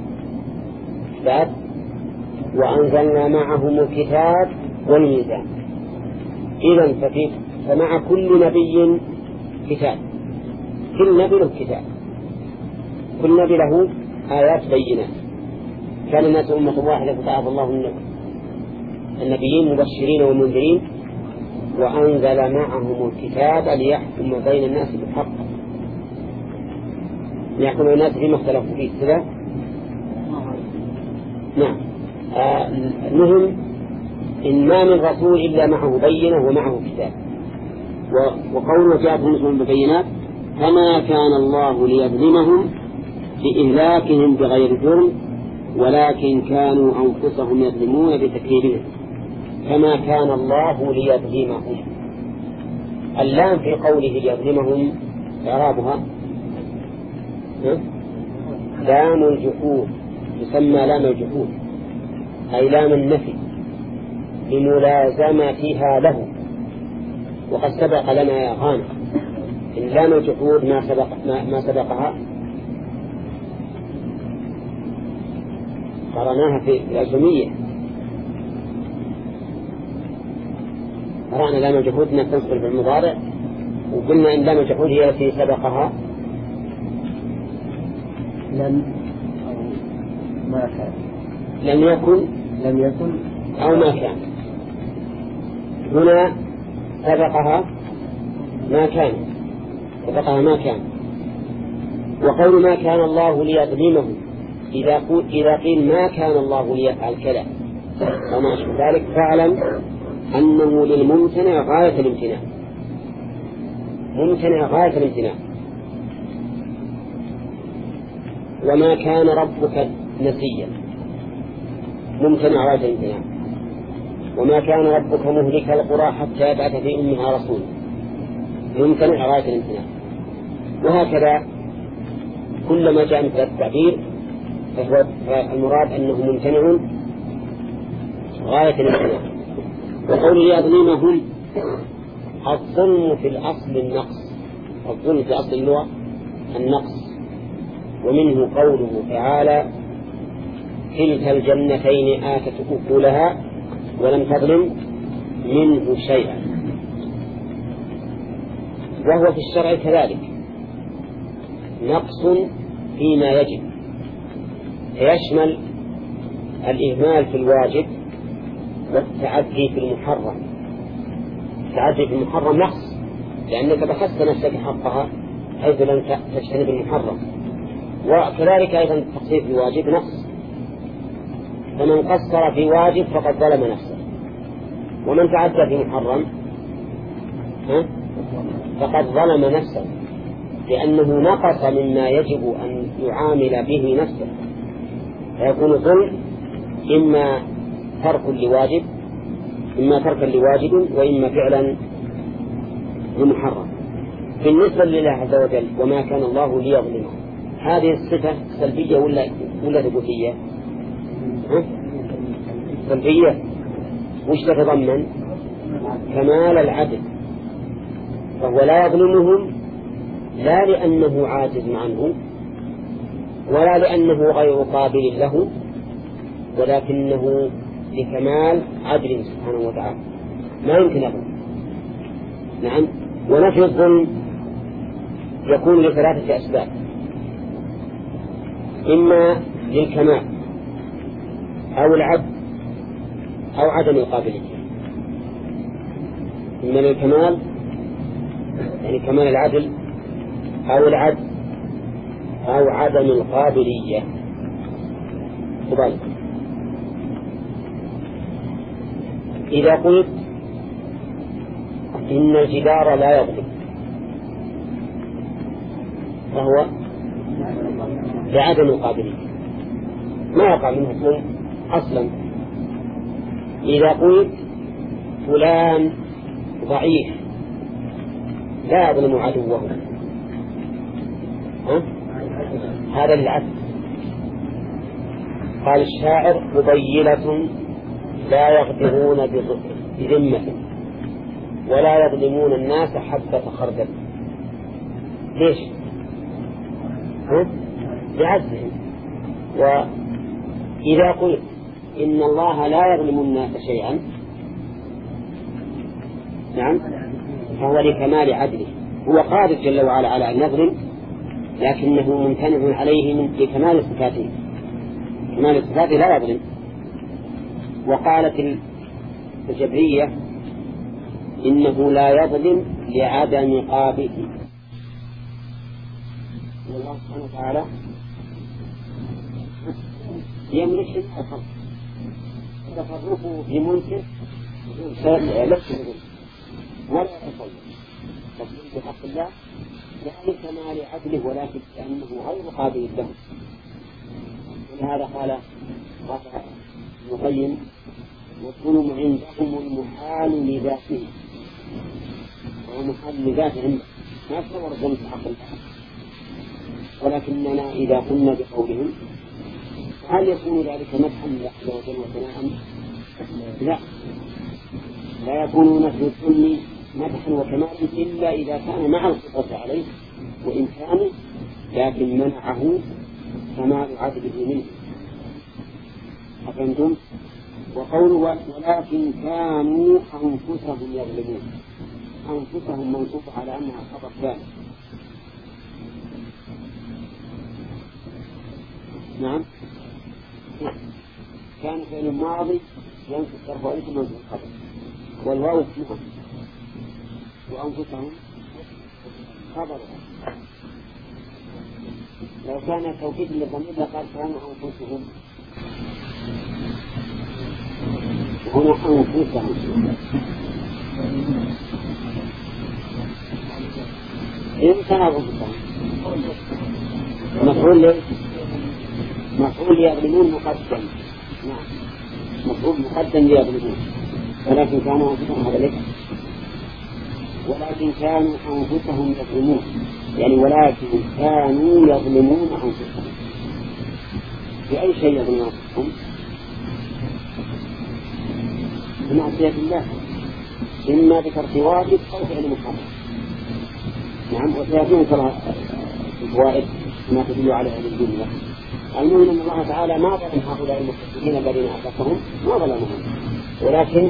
وأنزلنا معهم الكتاب والميزان. إذن فمع كل نبي كتاب، كل نبي له كتاب، كل نبي له آيات بينات. كان الناس أمة واحدة فبعث الله النبيين مبشرين ومنذرين وأنزل معهم الكتاب ليحكم بين الناس بالحق، ليحكم الناس فيما اختلفوا فيه كذا. نعم. المهم إن ما من رسول إلا معه بينة ومعه كتاب. وقوله جاءتهم رسل ببينات فما كان الله ليظلمهم بإهلاكهم بغير جرم ولكن كانوا أنفسهم يظلمون بتكذيبهم. فما كان الله ليظلمهم. اللام في قوله ليظلمهم إعرابها لام الجحود، يسمى لام الجحود أي لام النفي لملازمتها له. وقد سبق لنا يا غانم إن لام الجحود ما سبقها قرأناها في الأجرمية، قرأنا لام الجحود أنها تنصب في المضارع، وقلنا إن لام الجحود هي التي سبقها لم أو ما كان، لم يكن أو ما كان. هنا سبقها ما كان، وقول ما كان الله ليظلمهم إذا قيل ما كان الله ليفعل كذا وما أشبه ذلك فاعلم أنه للممتنع غاية الامتناع، ممتنع غاية الامتناع. وما كان ربك نسيا، ممتنع غاية الامتناع. وما كان ربك مهلك القرى حتى يبعث في أمها رسول، ممتنع غاية الامتناع. وهكذا كلما جاء مثل التعبير فهو المراد أنه ممتنع غاية الامتناع. وقول يظلمهم الظلم في الأصل النقص، الظلم في أصل اللغة النقص. ومنه قوله تعالى كلتا الجنتين آتت أكلها ولم تظلم منه شيئا. وهو في الشرع كذلك نقص فيما يجب، فيشمل الإهمال في الواجب والتعدي في المحرم. التعدي في المحرم نقص لأنك بخست نفسك حقها حيث لم تجتنب المحرم. وكذلك أيضا التقصير في الواجب نقص، فمن قصر في واجب فقد ظلم نفسه، ومن تعدى في محرم فقد ظلم نفسه لأنه نقص مما يجب أن يعامل به نفسه. فيكون ظلم إما ترك لواجب، إما تركا لواجب، وإما فعلا لمحرم. بالنسبة لله عز وجل وما كان الله ليظلمه، هذه الصفة سلبية ولا ثبوتية؟ سلبية. وش تتضمن؟ كمال العدل، فهو لا يظلمهم لا لأنه عاجز عنه ولا لأنه غير قابل له، ولكنه لكمال عدل سبحانه وتعالى ما يمكن يظلم. نعم. ونفي الظلم يكون لثلاثة أسباب: إما للكمال أو العدل أو عدم القابلية. إما للكمال يعني كمال العدل أو العدل أو عدم القابلية. وذلك إذا قلت إن الجدار لا يظلم، فهو لعدم القابلية، ما يقع منه ظلم أصلا. إذا قلت فلان ضعيف لا يظلم عدوه، هذا للعدل. قال الشاعر مضيلة لا يغدرون بذمة ولا يظلمون الناس حبة خردل. ليش؟ لعدلهم. وإذا قلت إن الله لا يظلم الناس شيئا، نعم، فهو لكمال عدله، هو قادر جل وعلا على أن يظلم، لكنه ممتنع عليه من لكمال صفاته، كمال صفاته لا يظلم. وقالت الجبرية إنه لا يظلم لعدم قابله. والله سبحانه وتعالى يملك الخلق، تصرفه في ملكه لا يظلم ولا يتصور، تظلم بحق الله لا لكمال عدله ولكن لأنه غير قابل له. ولهذا قال ابن القيم والظلم عندهم المحال لذاته، وهو محال لذاته عنده ما يتصور الظلم في حق الله. ولكننا إذا قلنا بقولهم هل يكون ذلك مدحا لله عز وجل وثناء؟ لا يكون نفي الظلم مدحا وكمالا إلا إذا كان مع القدرة عليه وإمكانه، لكن منعه كمال عدله منه. أفهمتم؟ وقوله ولكن كانوا أنفسهم يظلمون، أنفسهم منصوب على أنها خبر ثاني. نعم، كان فعل الماضي ينصب صرف وإنت منصوب الخبر، والواو اسمها، وأنفسهم خبرها. لو كان توكيد للضمير لقال كانوا أنفسهم، هنا أنفسهم. إن كان أنفسهم مفعول يظلمون مقدم، نعم، مفعول مقدم يظلمون، ولكن كانوا أنفسهم هذا لك، ولكن كانوا أنفسهم يظلمون، يعني ولكن كانوا يظلمون أنفسهم. بأي شيء يظلمون أنفسهم؟ بمعصية الله، إما بترك واجب أو فعل محرم. نعم، وسيأتون ترى الفوائد ما تدل على هذه الجملة. المهم أن الله تعالى ما ظلم هؤلاء المختصرين الذين أعتقهم، ما ظلمهم، ولكن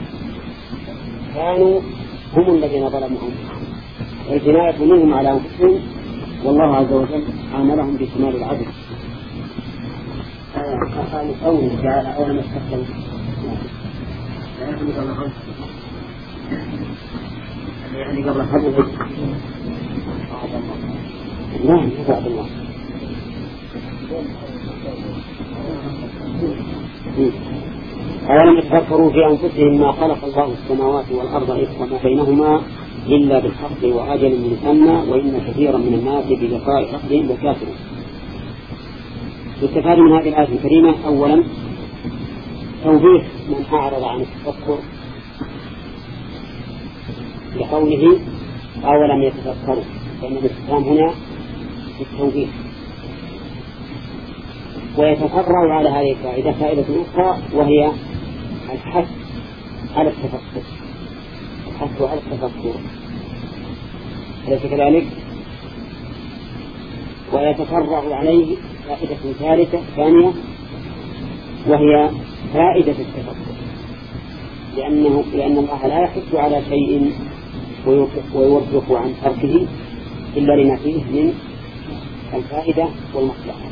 كانوا هم الذين ظلمهم، الجناية منهم على أنفسهم، والله عز وجل عاملهم بكمال العدل. قال قوله تعالى أولم يستقبلوا يعني قبل حدث لا بعد الله. أولم يتفكروا في أنفسهم ما خلق الله السماوات والأرض وما بينهما إلا بالحق وأجل مسمى وإن كثيرا من الناس بلقاء ربهم لكافرون. يستفاد من هذه الآية الكريمة أولا توبيخ من أعرض عن التفكر لقوله أولم يتفكروا، فإن الاستفهام هنا التوبيخ. ويتفرع على هذه الفائدة فائدة أخرى وهي الحث على التفكر، الحث على التفكر، أليس كذلك؟ ويتفرع عليه فائدة ثالثة ثانية وهي فائدة التفكر، لأن الله لا يحث على شيء ويوقف عن تركه إلا لما فيه من الفائدة والمصلحة.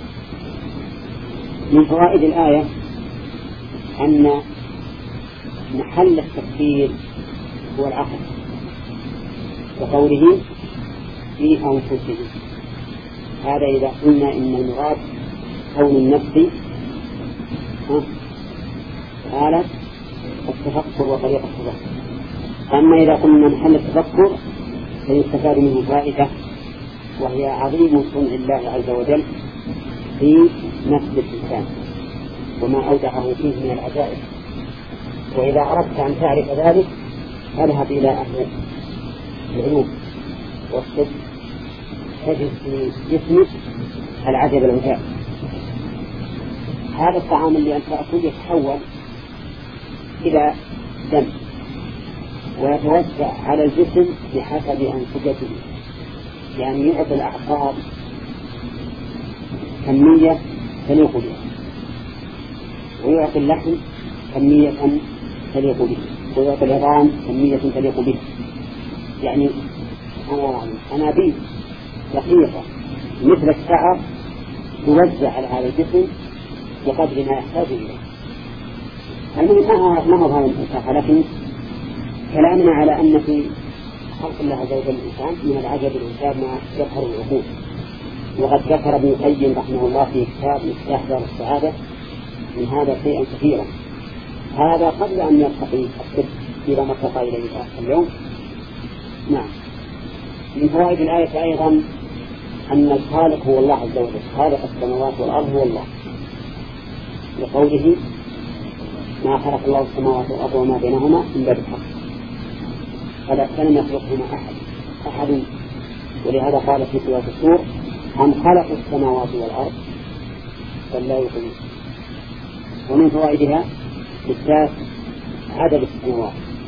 من فوائد الآية أن محل التفكير هو العقل، وقوله في أنفسهم، هذا إذا قلنا إن المراد كون النفس آلة التفكر وطريقة التفكر، أما إذا قلنا محل التفكر فيستفاد منه فائدة، وهي عظيم صنع الله عز وجل في نفس الإنسان وما أودعه فيه من العجائب. وإذا أردت أن تعرف ذلك فاذهب إلى أهل العلوم والطب تجد في جسمك العجب العجاب. هذا الطعام اللي أنت تأكل يتحول إلى دم ويتوسع على الجسم بحسب أنسجته، يعني يعطي الأعصاب كمية تليق بها، ويعطي اللحم كمية تليق به، ويعطي العظام كمية تليق به، يعني أنابيب دقيقة مثل الشعر توزع على هذا الجسم بقدر ما يحتاج إليه. المهم ما هو هذا الإنسان، لكن كلامنا على أن في خلق الله عز وجل الإنسان من العجب العجاب ما يظهر العقول. وقد ذكر ابن القيم رحمه الله في كتاب مفتاح دار السعادة من هذا شيئا كثيرا، هذا قبل أن يرتقي الطب إلى ما ارتقى إليه اليوم. نعم. من فوائد الآية أيضا أن الخالق هو الله عز وجل، خالق السماوات والأرض هو الله، لقوله ما خلق الله السماوات والأرض وما بينهما إلا بالحق فلم يخلقهما أحد. ولهذا قال في سورة الطور أم خلقوا السماوات والأرض بل لا يوقنون. ومن فوائدها إثبات عدد السماوات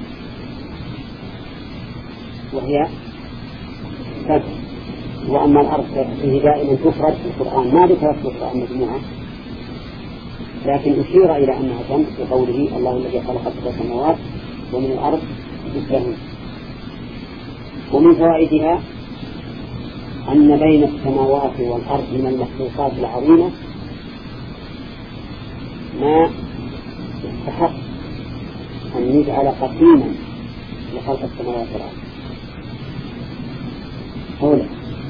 وهي 7، وأما الأرض فيه دائما تفرد في القرآن ما ذكرت في القرآن مجموعة، لكن أشير إلى أنها 5 بقوله الله الذي خلق 7 سماوات ومن الأرض مثلهن. ومن فوائدها أن بين السماوات والأرض من المخلوقات العظيمة ما يستحق أن يجعل قسيما لخلق السماوات والأرض. أولا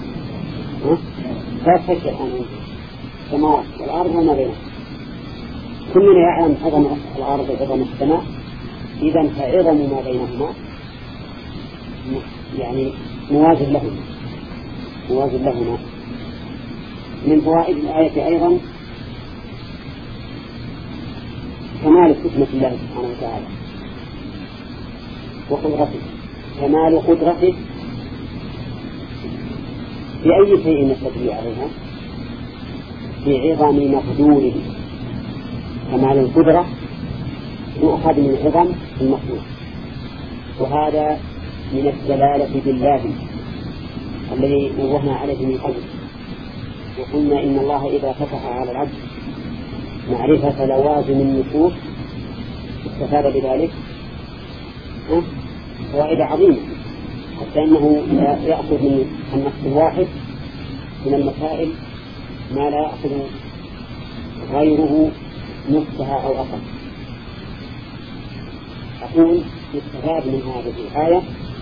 لا تفكر عن السماوات والأرض وما بينها، كلنا يعلم عظم الأرض وعظم السماء، إذا فعظم ما بينهما يعني موازن لهما. من فوائد الآية أيضا كمال حكمة الله سبحانه وتعالى وقدرته، كمال قدرته في أي شيء نستدل عليها، في عظم مقدوره. كمال القدرة يؤخذ من عظم المخلوق، وهذا من الدلالة بالله الذي نوهنا عليه من قبل، وقلنا إن الله إذا فتح على العبد معرفة لوازم النصوص استفاد بذلك فوائد عظيمة، حتى أنه يأخذ من النص الواحد من المسائل ما لا يأخذ غيره نصها أو أقل. أقول يستفاد من هذه الآية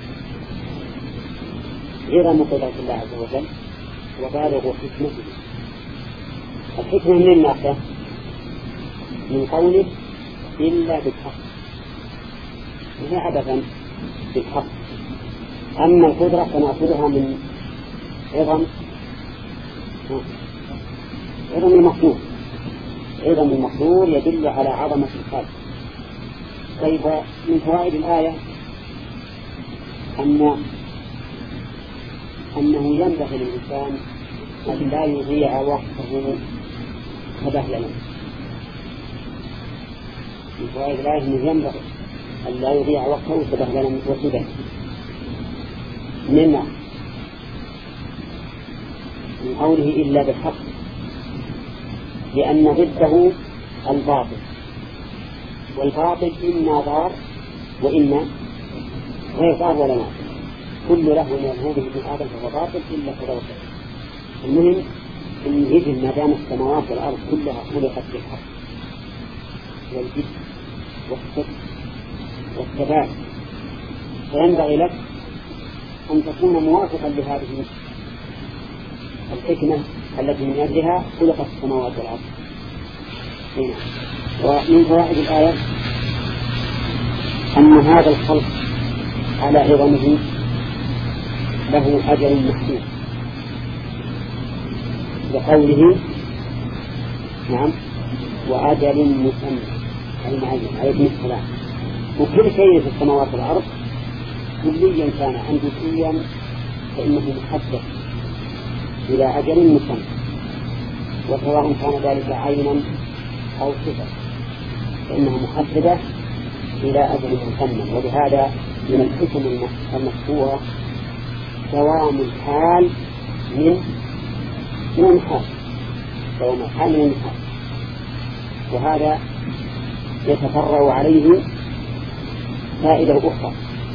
عظم قدرة الله عز وجل وبالغ حكمته. الحكمة من الناقة من قوله إلا بالحق، وهي عبثا بالحق. أما القدرة فنأخذها من عظم المخلوق. عظم المخلوق يدل على عظمة الخالق. طيب، من فوائد الآية أنه ينبغي للإنسان أن لا يضيع وقته تبهللا. من فوائد الآية أنه ينبغي أن لا يضيع وقته تبهللا وسدى. من قوله إلا بالحق، لأن ضده الباطل، والباطل إما ضار وإما غير ضار ولا نافع، كل له من هذه ابن آدم فهو باطل إلا كذوته. المهم أن يجب ما دام السماوات والأرض كلها خلقت بالحق والجد والصدق والثبات، فينبغي لك أن تكون موافقا لهذه الحكمة التي من أجلها خلقت السماوات والأرض. ومن فوائد الآية أن هذا الخلق على عظمه له أجل محدود بقوله نعم وأجل مسمى أي معين عليه السلام. وكل شيء في السماوات والأرض كليا كان عن جزئيا فإنه محدد إلى أجل مسمى، وسواء كان ذلك عينا أو صفة فإنها محددة إلى أجل مسمى. ولهذا من الحكم المذكورة دوام الحال من المحال، دوام الحال من المحال. وهذا يتفرع عليه فائدة أخرى،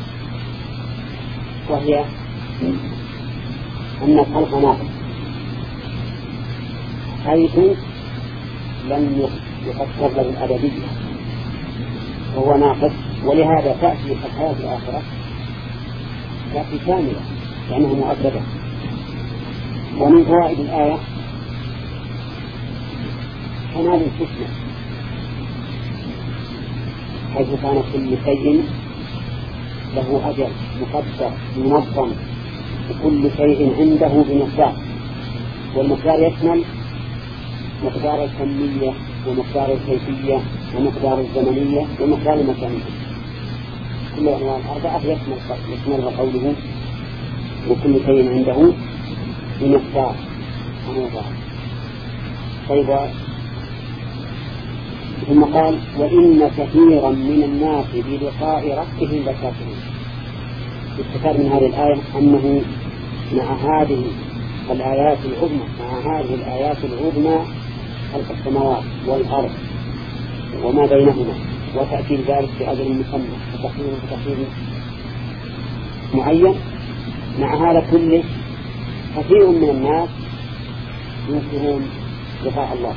وهي أن الخلق ناقص حيث لم يفكر له الأبدية وهو ناقص. ولهذا تأتي الحياة الآخرة تأتي كاملة لأنها مؤكدة. ومن فوائد الآية كمال الحكمة حيث كان كل شيء له أجل مقدر منظم وكل شيء عنده بمقدار، والمقدار يشمل مقدار الكمية ومقدار الكيفية ومقدار الزمنية ومقدار المكانية. كل أنواع الأربعة يشمل قوله وكل شيء عنده بمقدار. طيب ثم قال وإن كثيرا من الناس بلقاء ربهم لكافرون. استفاد من هذه الآية أنه مع هذه الآيات العظمى خلق السماوات والأرض وما بينهما وتأكيد ذلك بأجل مسمى وتقدير معين، مع هذا كله كثير من الناس ينكرون لقاء الله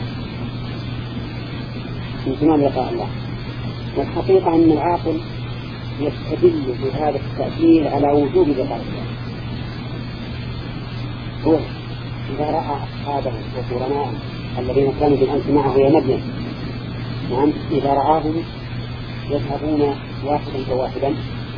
والحقيقة أن العاقل يستدل بهذا التأكيد على وجوب لقاء الله. هو إذا رأى أصحابه وقرناءه الذين كانوا بالأمس معه يا مدين نعم إذا رآهم يذهبون واحدا فواحدا،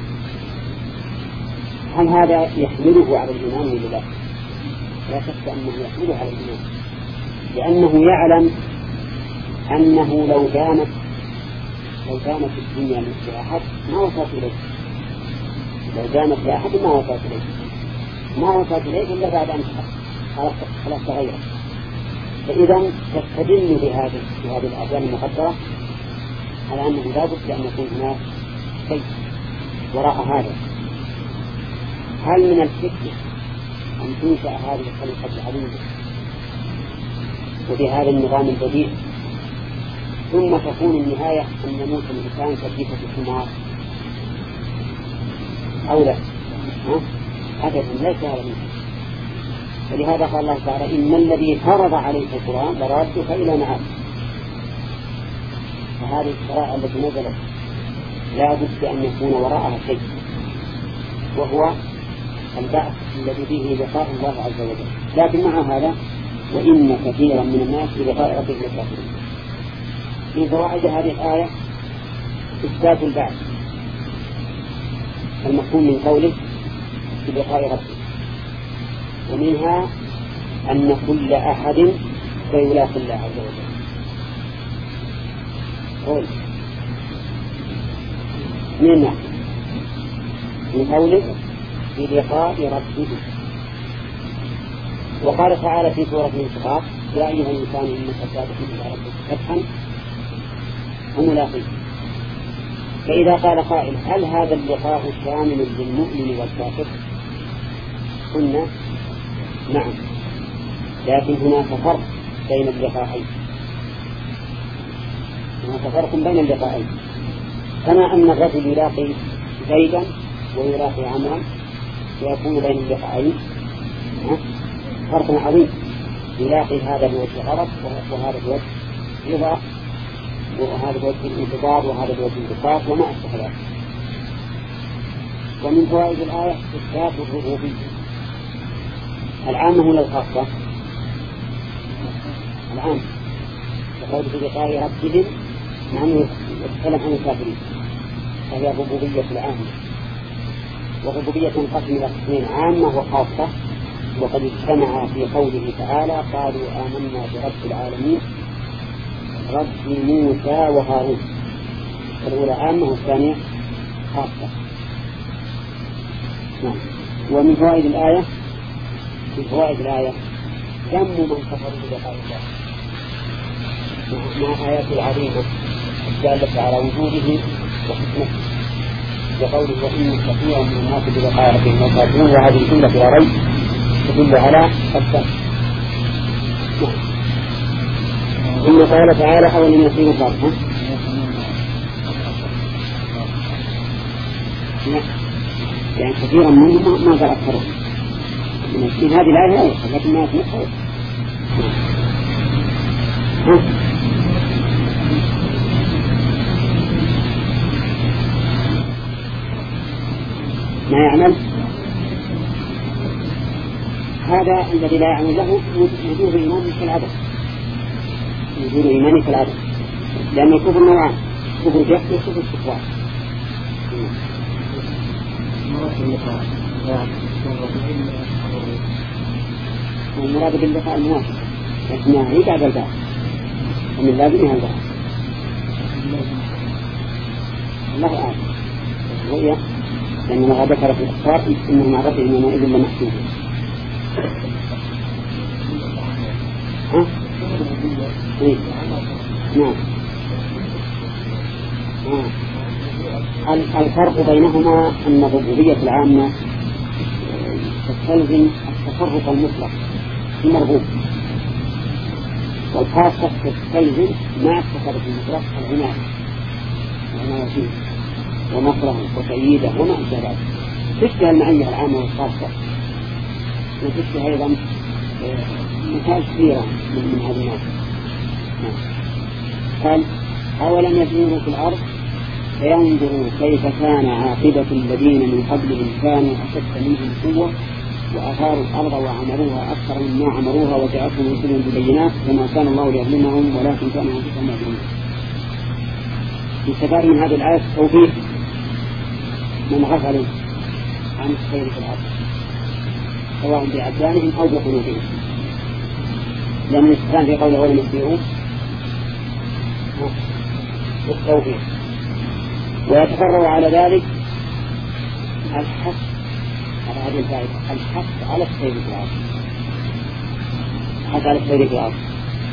هل هذا يحمله على الإيمان ولا لا؟ لا شك أنه يحمله على الإيمان، لأنه يعلم أنه لو دامت الدنيا لأحد ما وصلت إليه، لو دامت لأحد ما وصلت إليه إلا بعد أن خلاص تغير. فإذا تستدل بهذه الأعداد المقدرة على أنه لا بد أن يكون هناك شيء وراء هذا. هل من الحكمة أن تنشأ هذه الخليقة العظيمة وبهذا النظام البديع ثم تكون النهاية أن يموت الإنسان كجيفة الحمار أو لا؟ أبدا ليس هذا منه. ولهذا قال الله تعالى إن الذي فرض عليك القرآن لرادك إلى معاد. فهذه الشرائع التي نزلت لا بد أن يكون وراءها شيء، وهو البعث الذي فيه لقاء الله عز وجل. لكن مع هذا وإن كثيرا من الناس بلقاء ربهم لكافرون. من فوائد هذه الآية إثبات البعث المفهوم من قوله بلقاء ربه، ومنها أن كل أحد سيلاقي الله عز وجل. قول من قوله بلقاء ربه. وقال تعالى في سورة الانشقاق يا أيها الإنسان إنك كادح إلى ربك كدحا وملاقيه. فإذا قال قائل هل هذا اللقاء شامل للمؤمن والكافر؟ قلنا نعم، لكن هناك فرق بين اللقاءين. كما أن الرجل يلاقي زيدا ويلاقي عمرا ويكون بين اللقاءين فرق عظيم، يلاقي هذا بوجه غرض وهذا بوجه رضا وهذا بوجه الانتظار وهذا بوجه الانتصار وما أشبه ذلك. ومن فوائد الآية إثبات الربوبية العامة ولا الخاصة؟ العام، وقول في لقاء ربهم نحن يتكلم عن الكافرين، فهي الربوبية العامة. والربوبية تنقسم إلى قسمين: عامة وخاصة. وقد اجتمع في قوله تعالى: قالوا آمنا برب العالمين رب موسى وهارون. الأولى عامة والثانية خاصة. ومن فوائد الآية ذم من كفروا بلقاء الله مع آيات العظيمة الدالة على وجوده وحكمته، وقوله: وإن كثيرا من الناس بلقاء ربهم لكافرون. وهذه الجملة بلا ريب تدل على الذم. ثم قال تعالى: أولم يسيروا في الأرض. يعني كثيرا منهم ما قال أكثرهم من الشيء. هذه الآية لا يخرج، لكن ما يخرج. ما يعمل هذا الذي لا يعمل له وجود إيمان كالعدم، وجود إيمان كالعدم، لأن الكفر نوعان: كفر جهل وكفر استكبار. والمراد باللقاء الموافق، لكنها هي بعد الباب ومن لازمها الباب. الله أعلم. الرؤيا لأن ما ذكر في الأخبار إنه مع ربه يومئذ لمحسوب. نعم. الفرق بينهما أن الربوبية العامة تستلزم التصرف المطلق المرغوب، والخاصة تستلزم مع التصرف المطلق العناية فيه ونصره وتأييده وما أشبه ذلك. تشبه المعية العامة والخاصة، وتشبه أيضا مثال كثيرة من هذه الناس. قال: أولم يسيروا في الأرض فينظروا كيف كان عاقبة الذين من قبلهم كانوا أشد منهم قوة وأثاروا الأرض وعمروها أكثر مما عمروها وجاءتهم رسلهم بالبينات وما كان الله ليظلمهم ولكن كانوا أنفسهم يظلمون. يستفاد من هذه الآية توفيق من غفلوا عن السير في الأرض سواء بأبدانهم أو بقلوبهم، لأن الاستفهام في قول أولم يسيروا بالتوفيق. ويتفرع على ذلك الحث على هذه الفائدة، الحث على السير في الأرض، الحث على السير في الأرض.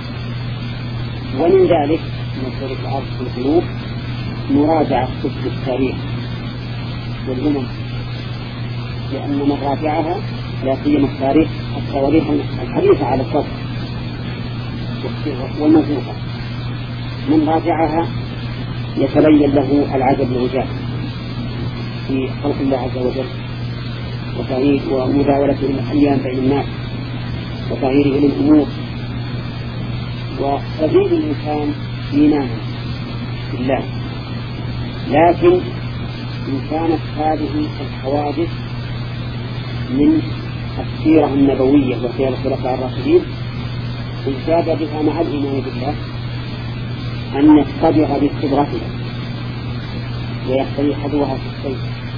ومن ذلك من السير في الأرض في القلوب مراجعة كتب التاريخ والأمم، لأن مراجعها لا سيما التاريخ التواريخ الحديثة على الصف والمنسوخة، من راجعها يتبين له العجب العجاب في خلق الله عز وجل وتغيير ومداولته الأحيان بين الناس وتغييره للأمور، وتزيد الإنسان إيمانا بالله. لكن إن كانت هذه الحوادث من السيرة النبوية وسيرة الخلفاء الراشدين ازداد بها مع الإيمان بالله أن يتبع باستدراكها ويختلي حذوها في السير.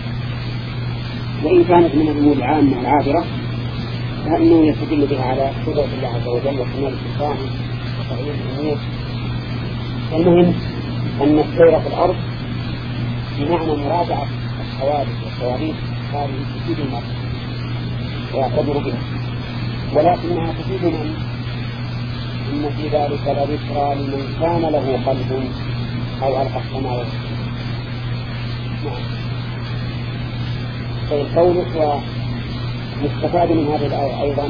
وإن كانت من الأمور العامة العابرة فإنه يستدل بها على قدرة الله عز وجل وكمال سلطانه وتغيير الأمور. المهم أن السير في الأرض بمعنى مراجعة الحوادث والتواريخ هذه تفيد المرء ويعتبر بها، ولكنها تفيد من إن في ذلك لذكرى لمن كان له قلب أو ألقى السماوات. قوله ومستفاد من هذه الآية أيضا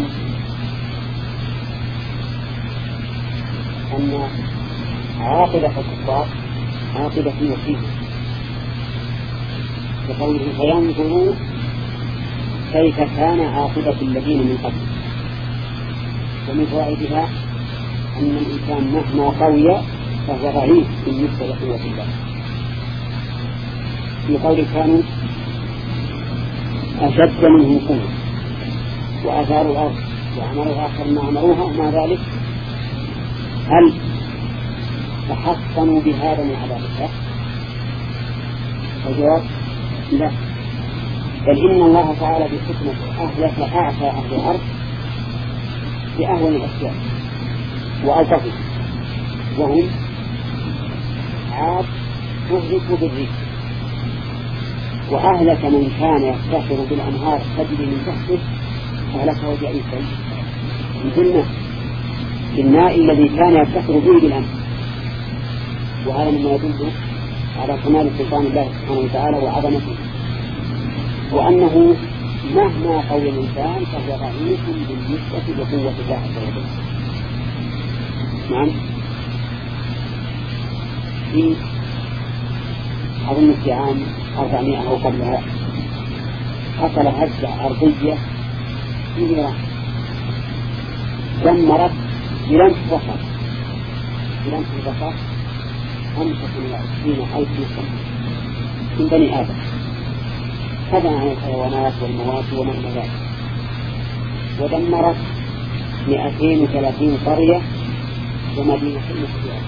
أن عاقبة الكفار عاقبة وفيه، وقوله فينظروا كيف كان عاقبة الذين من قبل. ومن فوائدها أن الإنسان مهما قوي فهو ضعيف بالنسبة لقوة الله. في قول كانوا أشد منهم قوة وأثاروا الأرض وعمروها أكثر ما عمروها، ومع ذلك هل تحصنوا بهذا من عذاب الله؟ الجواب لا، بل إن الله تعالى بحكمة أهلك أعفى أهل الأرض بأهون الأشياء وألطفها، وهم عاد تهلك بالريح، وأهلك من كان يفتخر بالأنهار تجري من تحته أهلكه بأي شيء مثل الماء الذي كان يفتخر به بالأمس. وهذا مما يدل على كمال سلطان الله سبحانه وتعالى وعظمته، وأنه مهما قول الإنسان فهو ضعيف بالنسبة لقوة الله عز وجل. نعم. في أظن في عام 400 أو قبلها حصل هزة أرضية في إيران دمرت بلمس بصر 25,000 نسمة من بني آدم، هذا عن الحيوانات والمواشي وما إلى ذلك، ودمرت 230 قرية ومدينة مختلفة.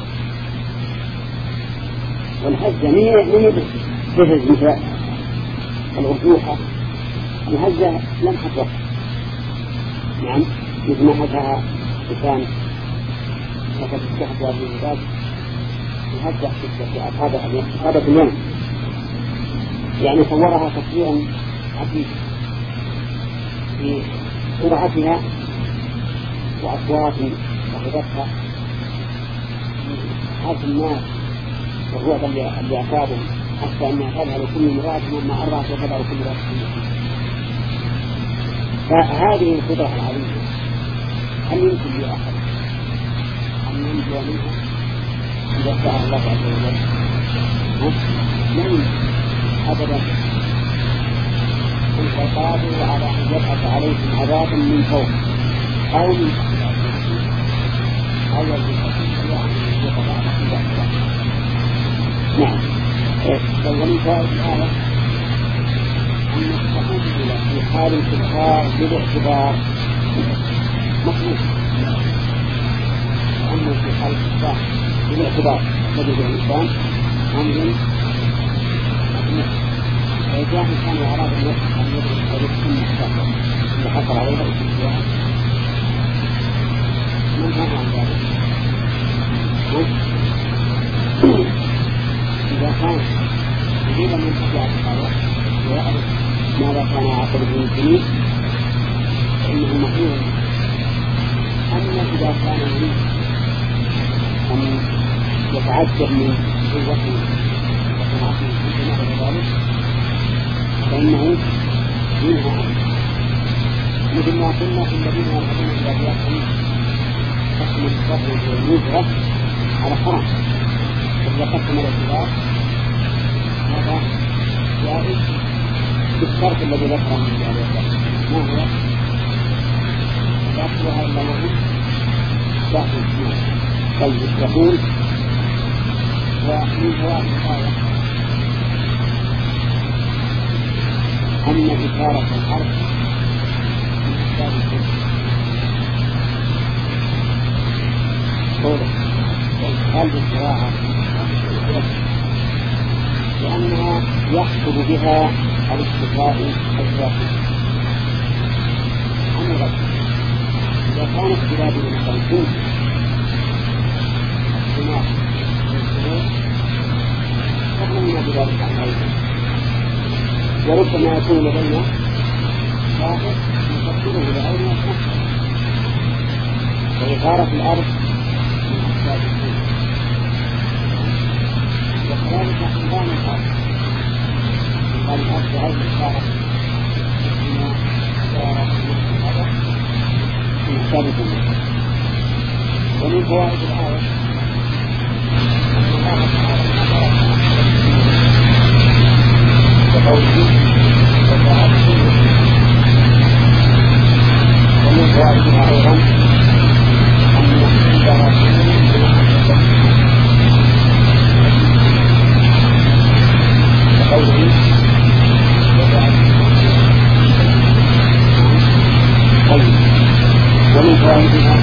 والهزة من تهز مثل الأرجوحة، الهزة لمحة وقت. نعم، مثل ما حكاها لسان فقد استحت هذه العباد الهزة في أصابة اليوم، يعني صورها تصويرا عديد في سرعتها وأصوات وحدتها، هذا الناس والرعب اللي أصابهم حتى أنها تذهل كل مراد مما أرات وتذهل كل مراد. فهذه القدرة العظيمة هل يمكن لأحد أن ينجو منها إذا شاء الله عز وجل؟ لا يمكن أبدا. أنت قادر على أن يبعث عليكم عذابا من فوق أو من أو نعم. ومن فوائد الآية أن التقبل في حال الكفار بالاعتبار مطلوب، وأما في حال الكفار بالاعتبار تجد الإنسان أمر مطلوب. وإذا كان أراد أن يدرس طريق السنة اللي حصل عليها الاستثناء من هذا عن ذلك؟ إذا كان يريد أن ينتفع بالحياة ويعرف ماذا كان عاقبة المسلمين فإنه مطلوب. أما إذا كان يريد أن يتعجب من قوته وصنعته في نحو ذلك فإنه ينهى عنه، مثل ما قلنا في الذين يرغبون إلى بياتهم تحمل الصبر والنزرة على حرام، إذا قسم الاعتبار هذا جائز بالشرط الذي ذكره من ذلك. ما هو؟ يأخذها إلا وهو جائز. طيب يقول ومن فوائد الآية أن إثارة الأرض من أسباب الكفر والإدخال بالزراعة لأنها يحصل بها الاستقراء الذاتي. أما غير إذا كانت بلادنا مثلا تنتج الصناعة والزروع فهمنا بذلك عن غيرها، وربما يكون لدينا واحد يفكره لأولنا نفسه. وإثارة الأرض من أسباب الكفر، وكذلك حمضان الأرض قال الأرض غير الإثارة إنما إثارة الأرض من أسباب الكفر. ومن فوائد الآية أن الله تعالى ومن فوائدها أيضا أن نحن وقوله ومن فوائدها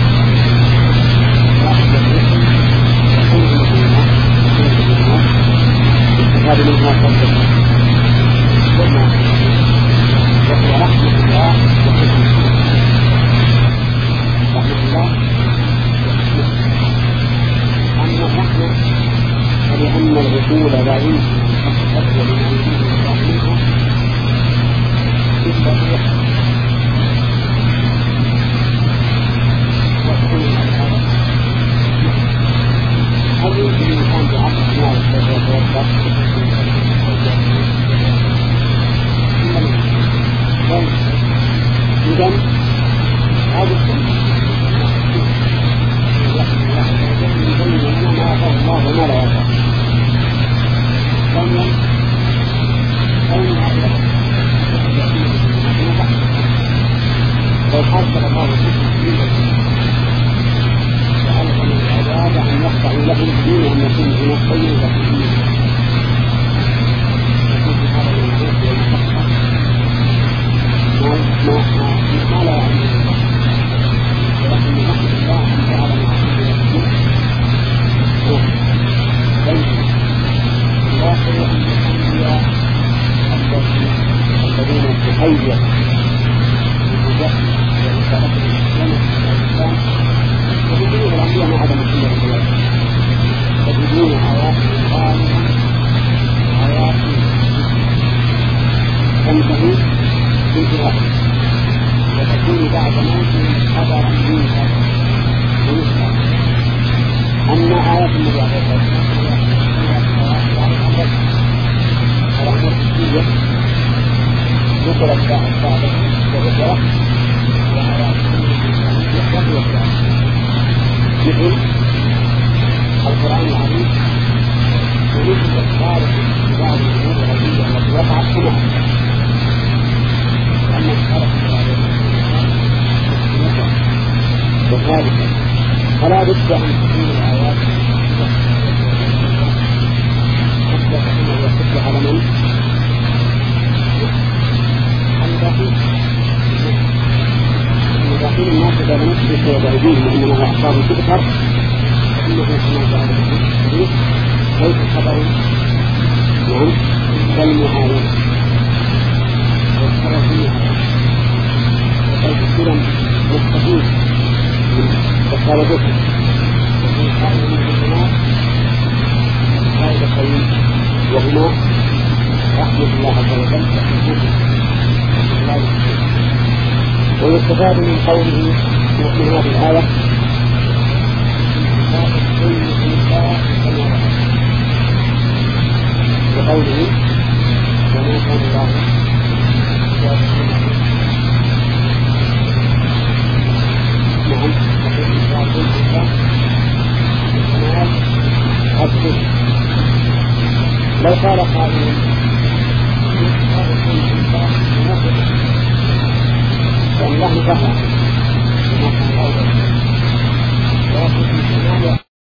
هذه منها بعض السنة ما أعطاه الله وما لا يعطاه. ثانيا لو حصل الله وألقى من العباد أن يخضعوا له الدين أن يكون من الطيب والحديث ما لا يعني ولكن نحن الله أن تعالى واخر أن الأنبياء الذين تهيأ بجهل ورسالة الإسلام وبدون الأنبياء ما عدم كل الرجال وبدون آيات غالبا آيات تنتهي بانتهاء وتكون بعد موته خبرا منها ويسرا. أما آيات النبي عليه الصلاة والسلام ورحمة الدنيا ذكرت بعد وذكرت وآيات مثل القرآن العظيم ومثل الخارج في بعض الأمور الغيبية التي وقعت هنا وأن الخارج وذلك فلا بد أن تكون الآيات يصدق على من الباقين الناس إذا لم يثبت بأيديهم أنما أعصاب تذكر فإنه كما جاء به الحديث ليس خبر نعم كالمعاينة والخبر بالمعاينة وقد كثيرا مستفيد من تصالحه ومن قائل من الناس قائلتين وهما رحمة الله عز وجل ويستفاد من قوله من هذه الآية وقوله وما كان الله لو قال قائل فالله فهم وما كان قوله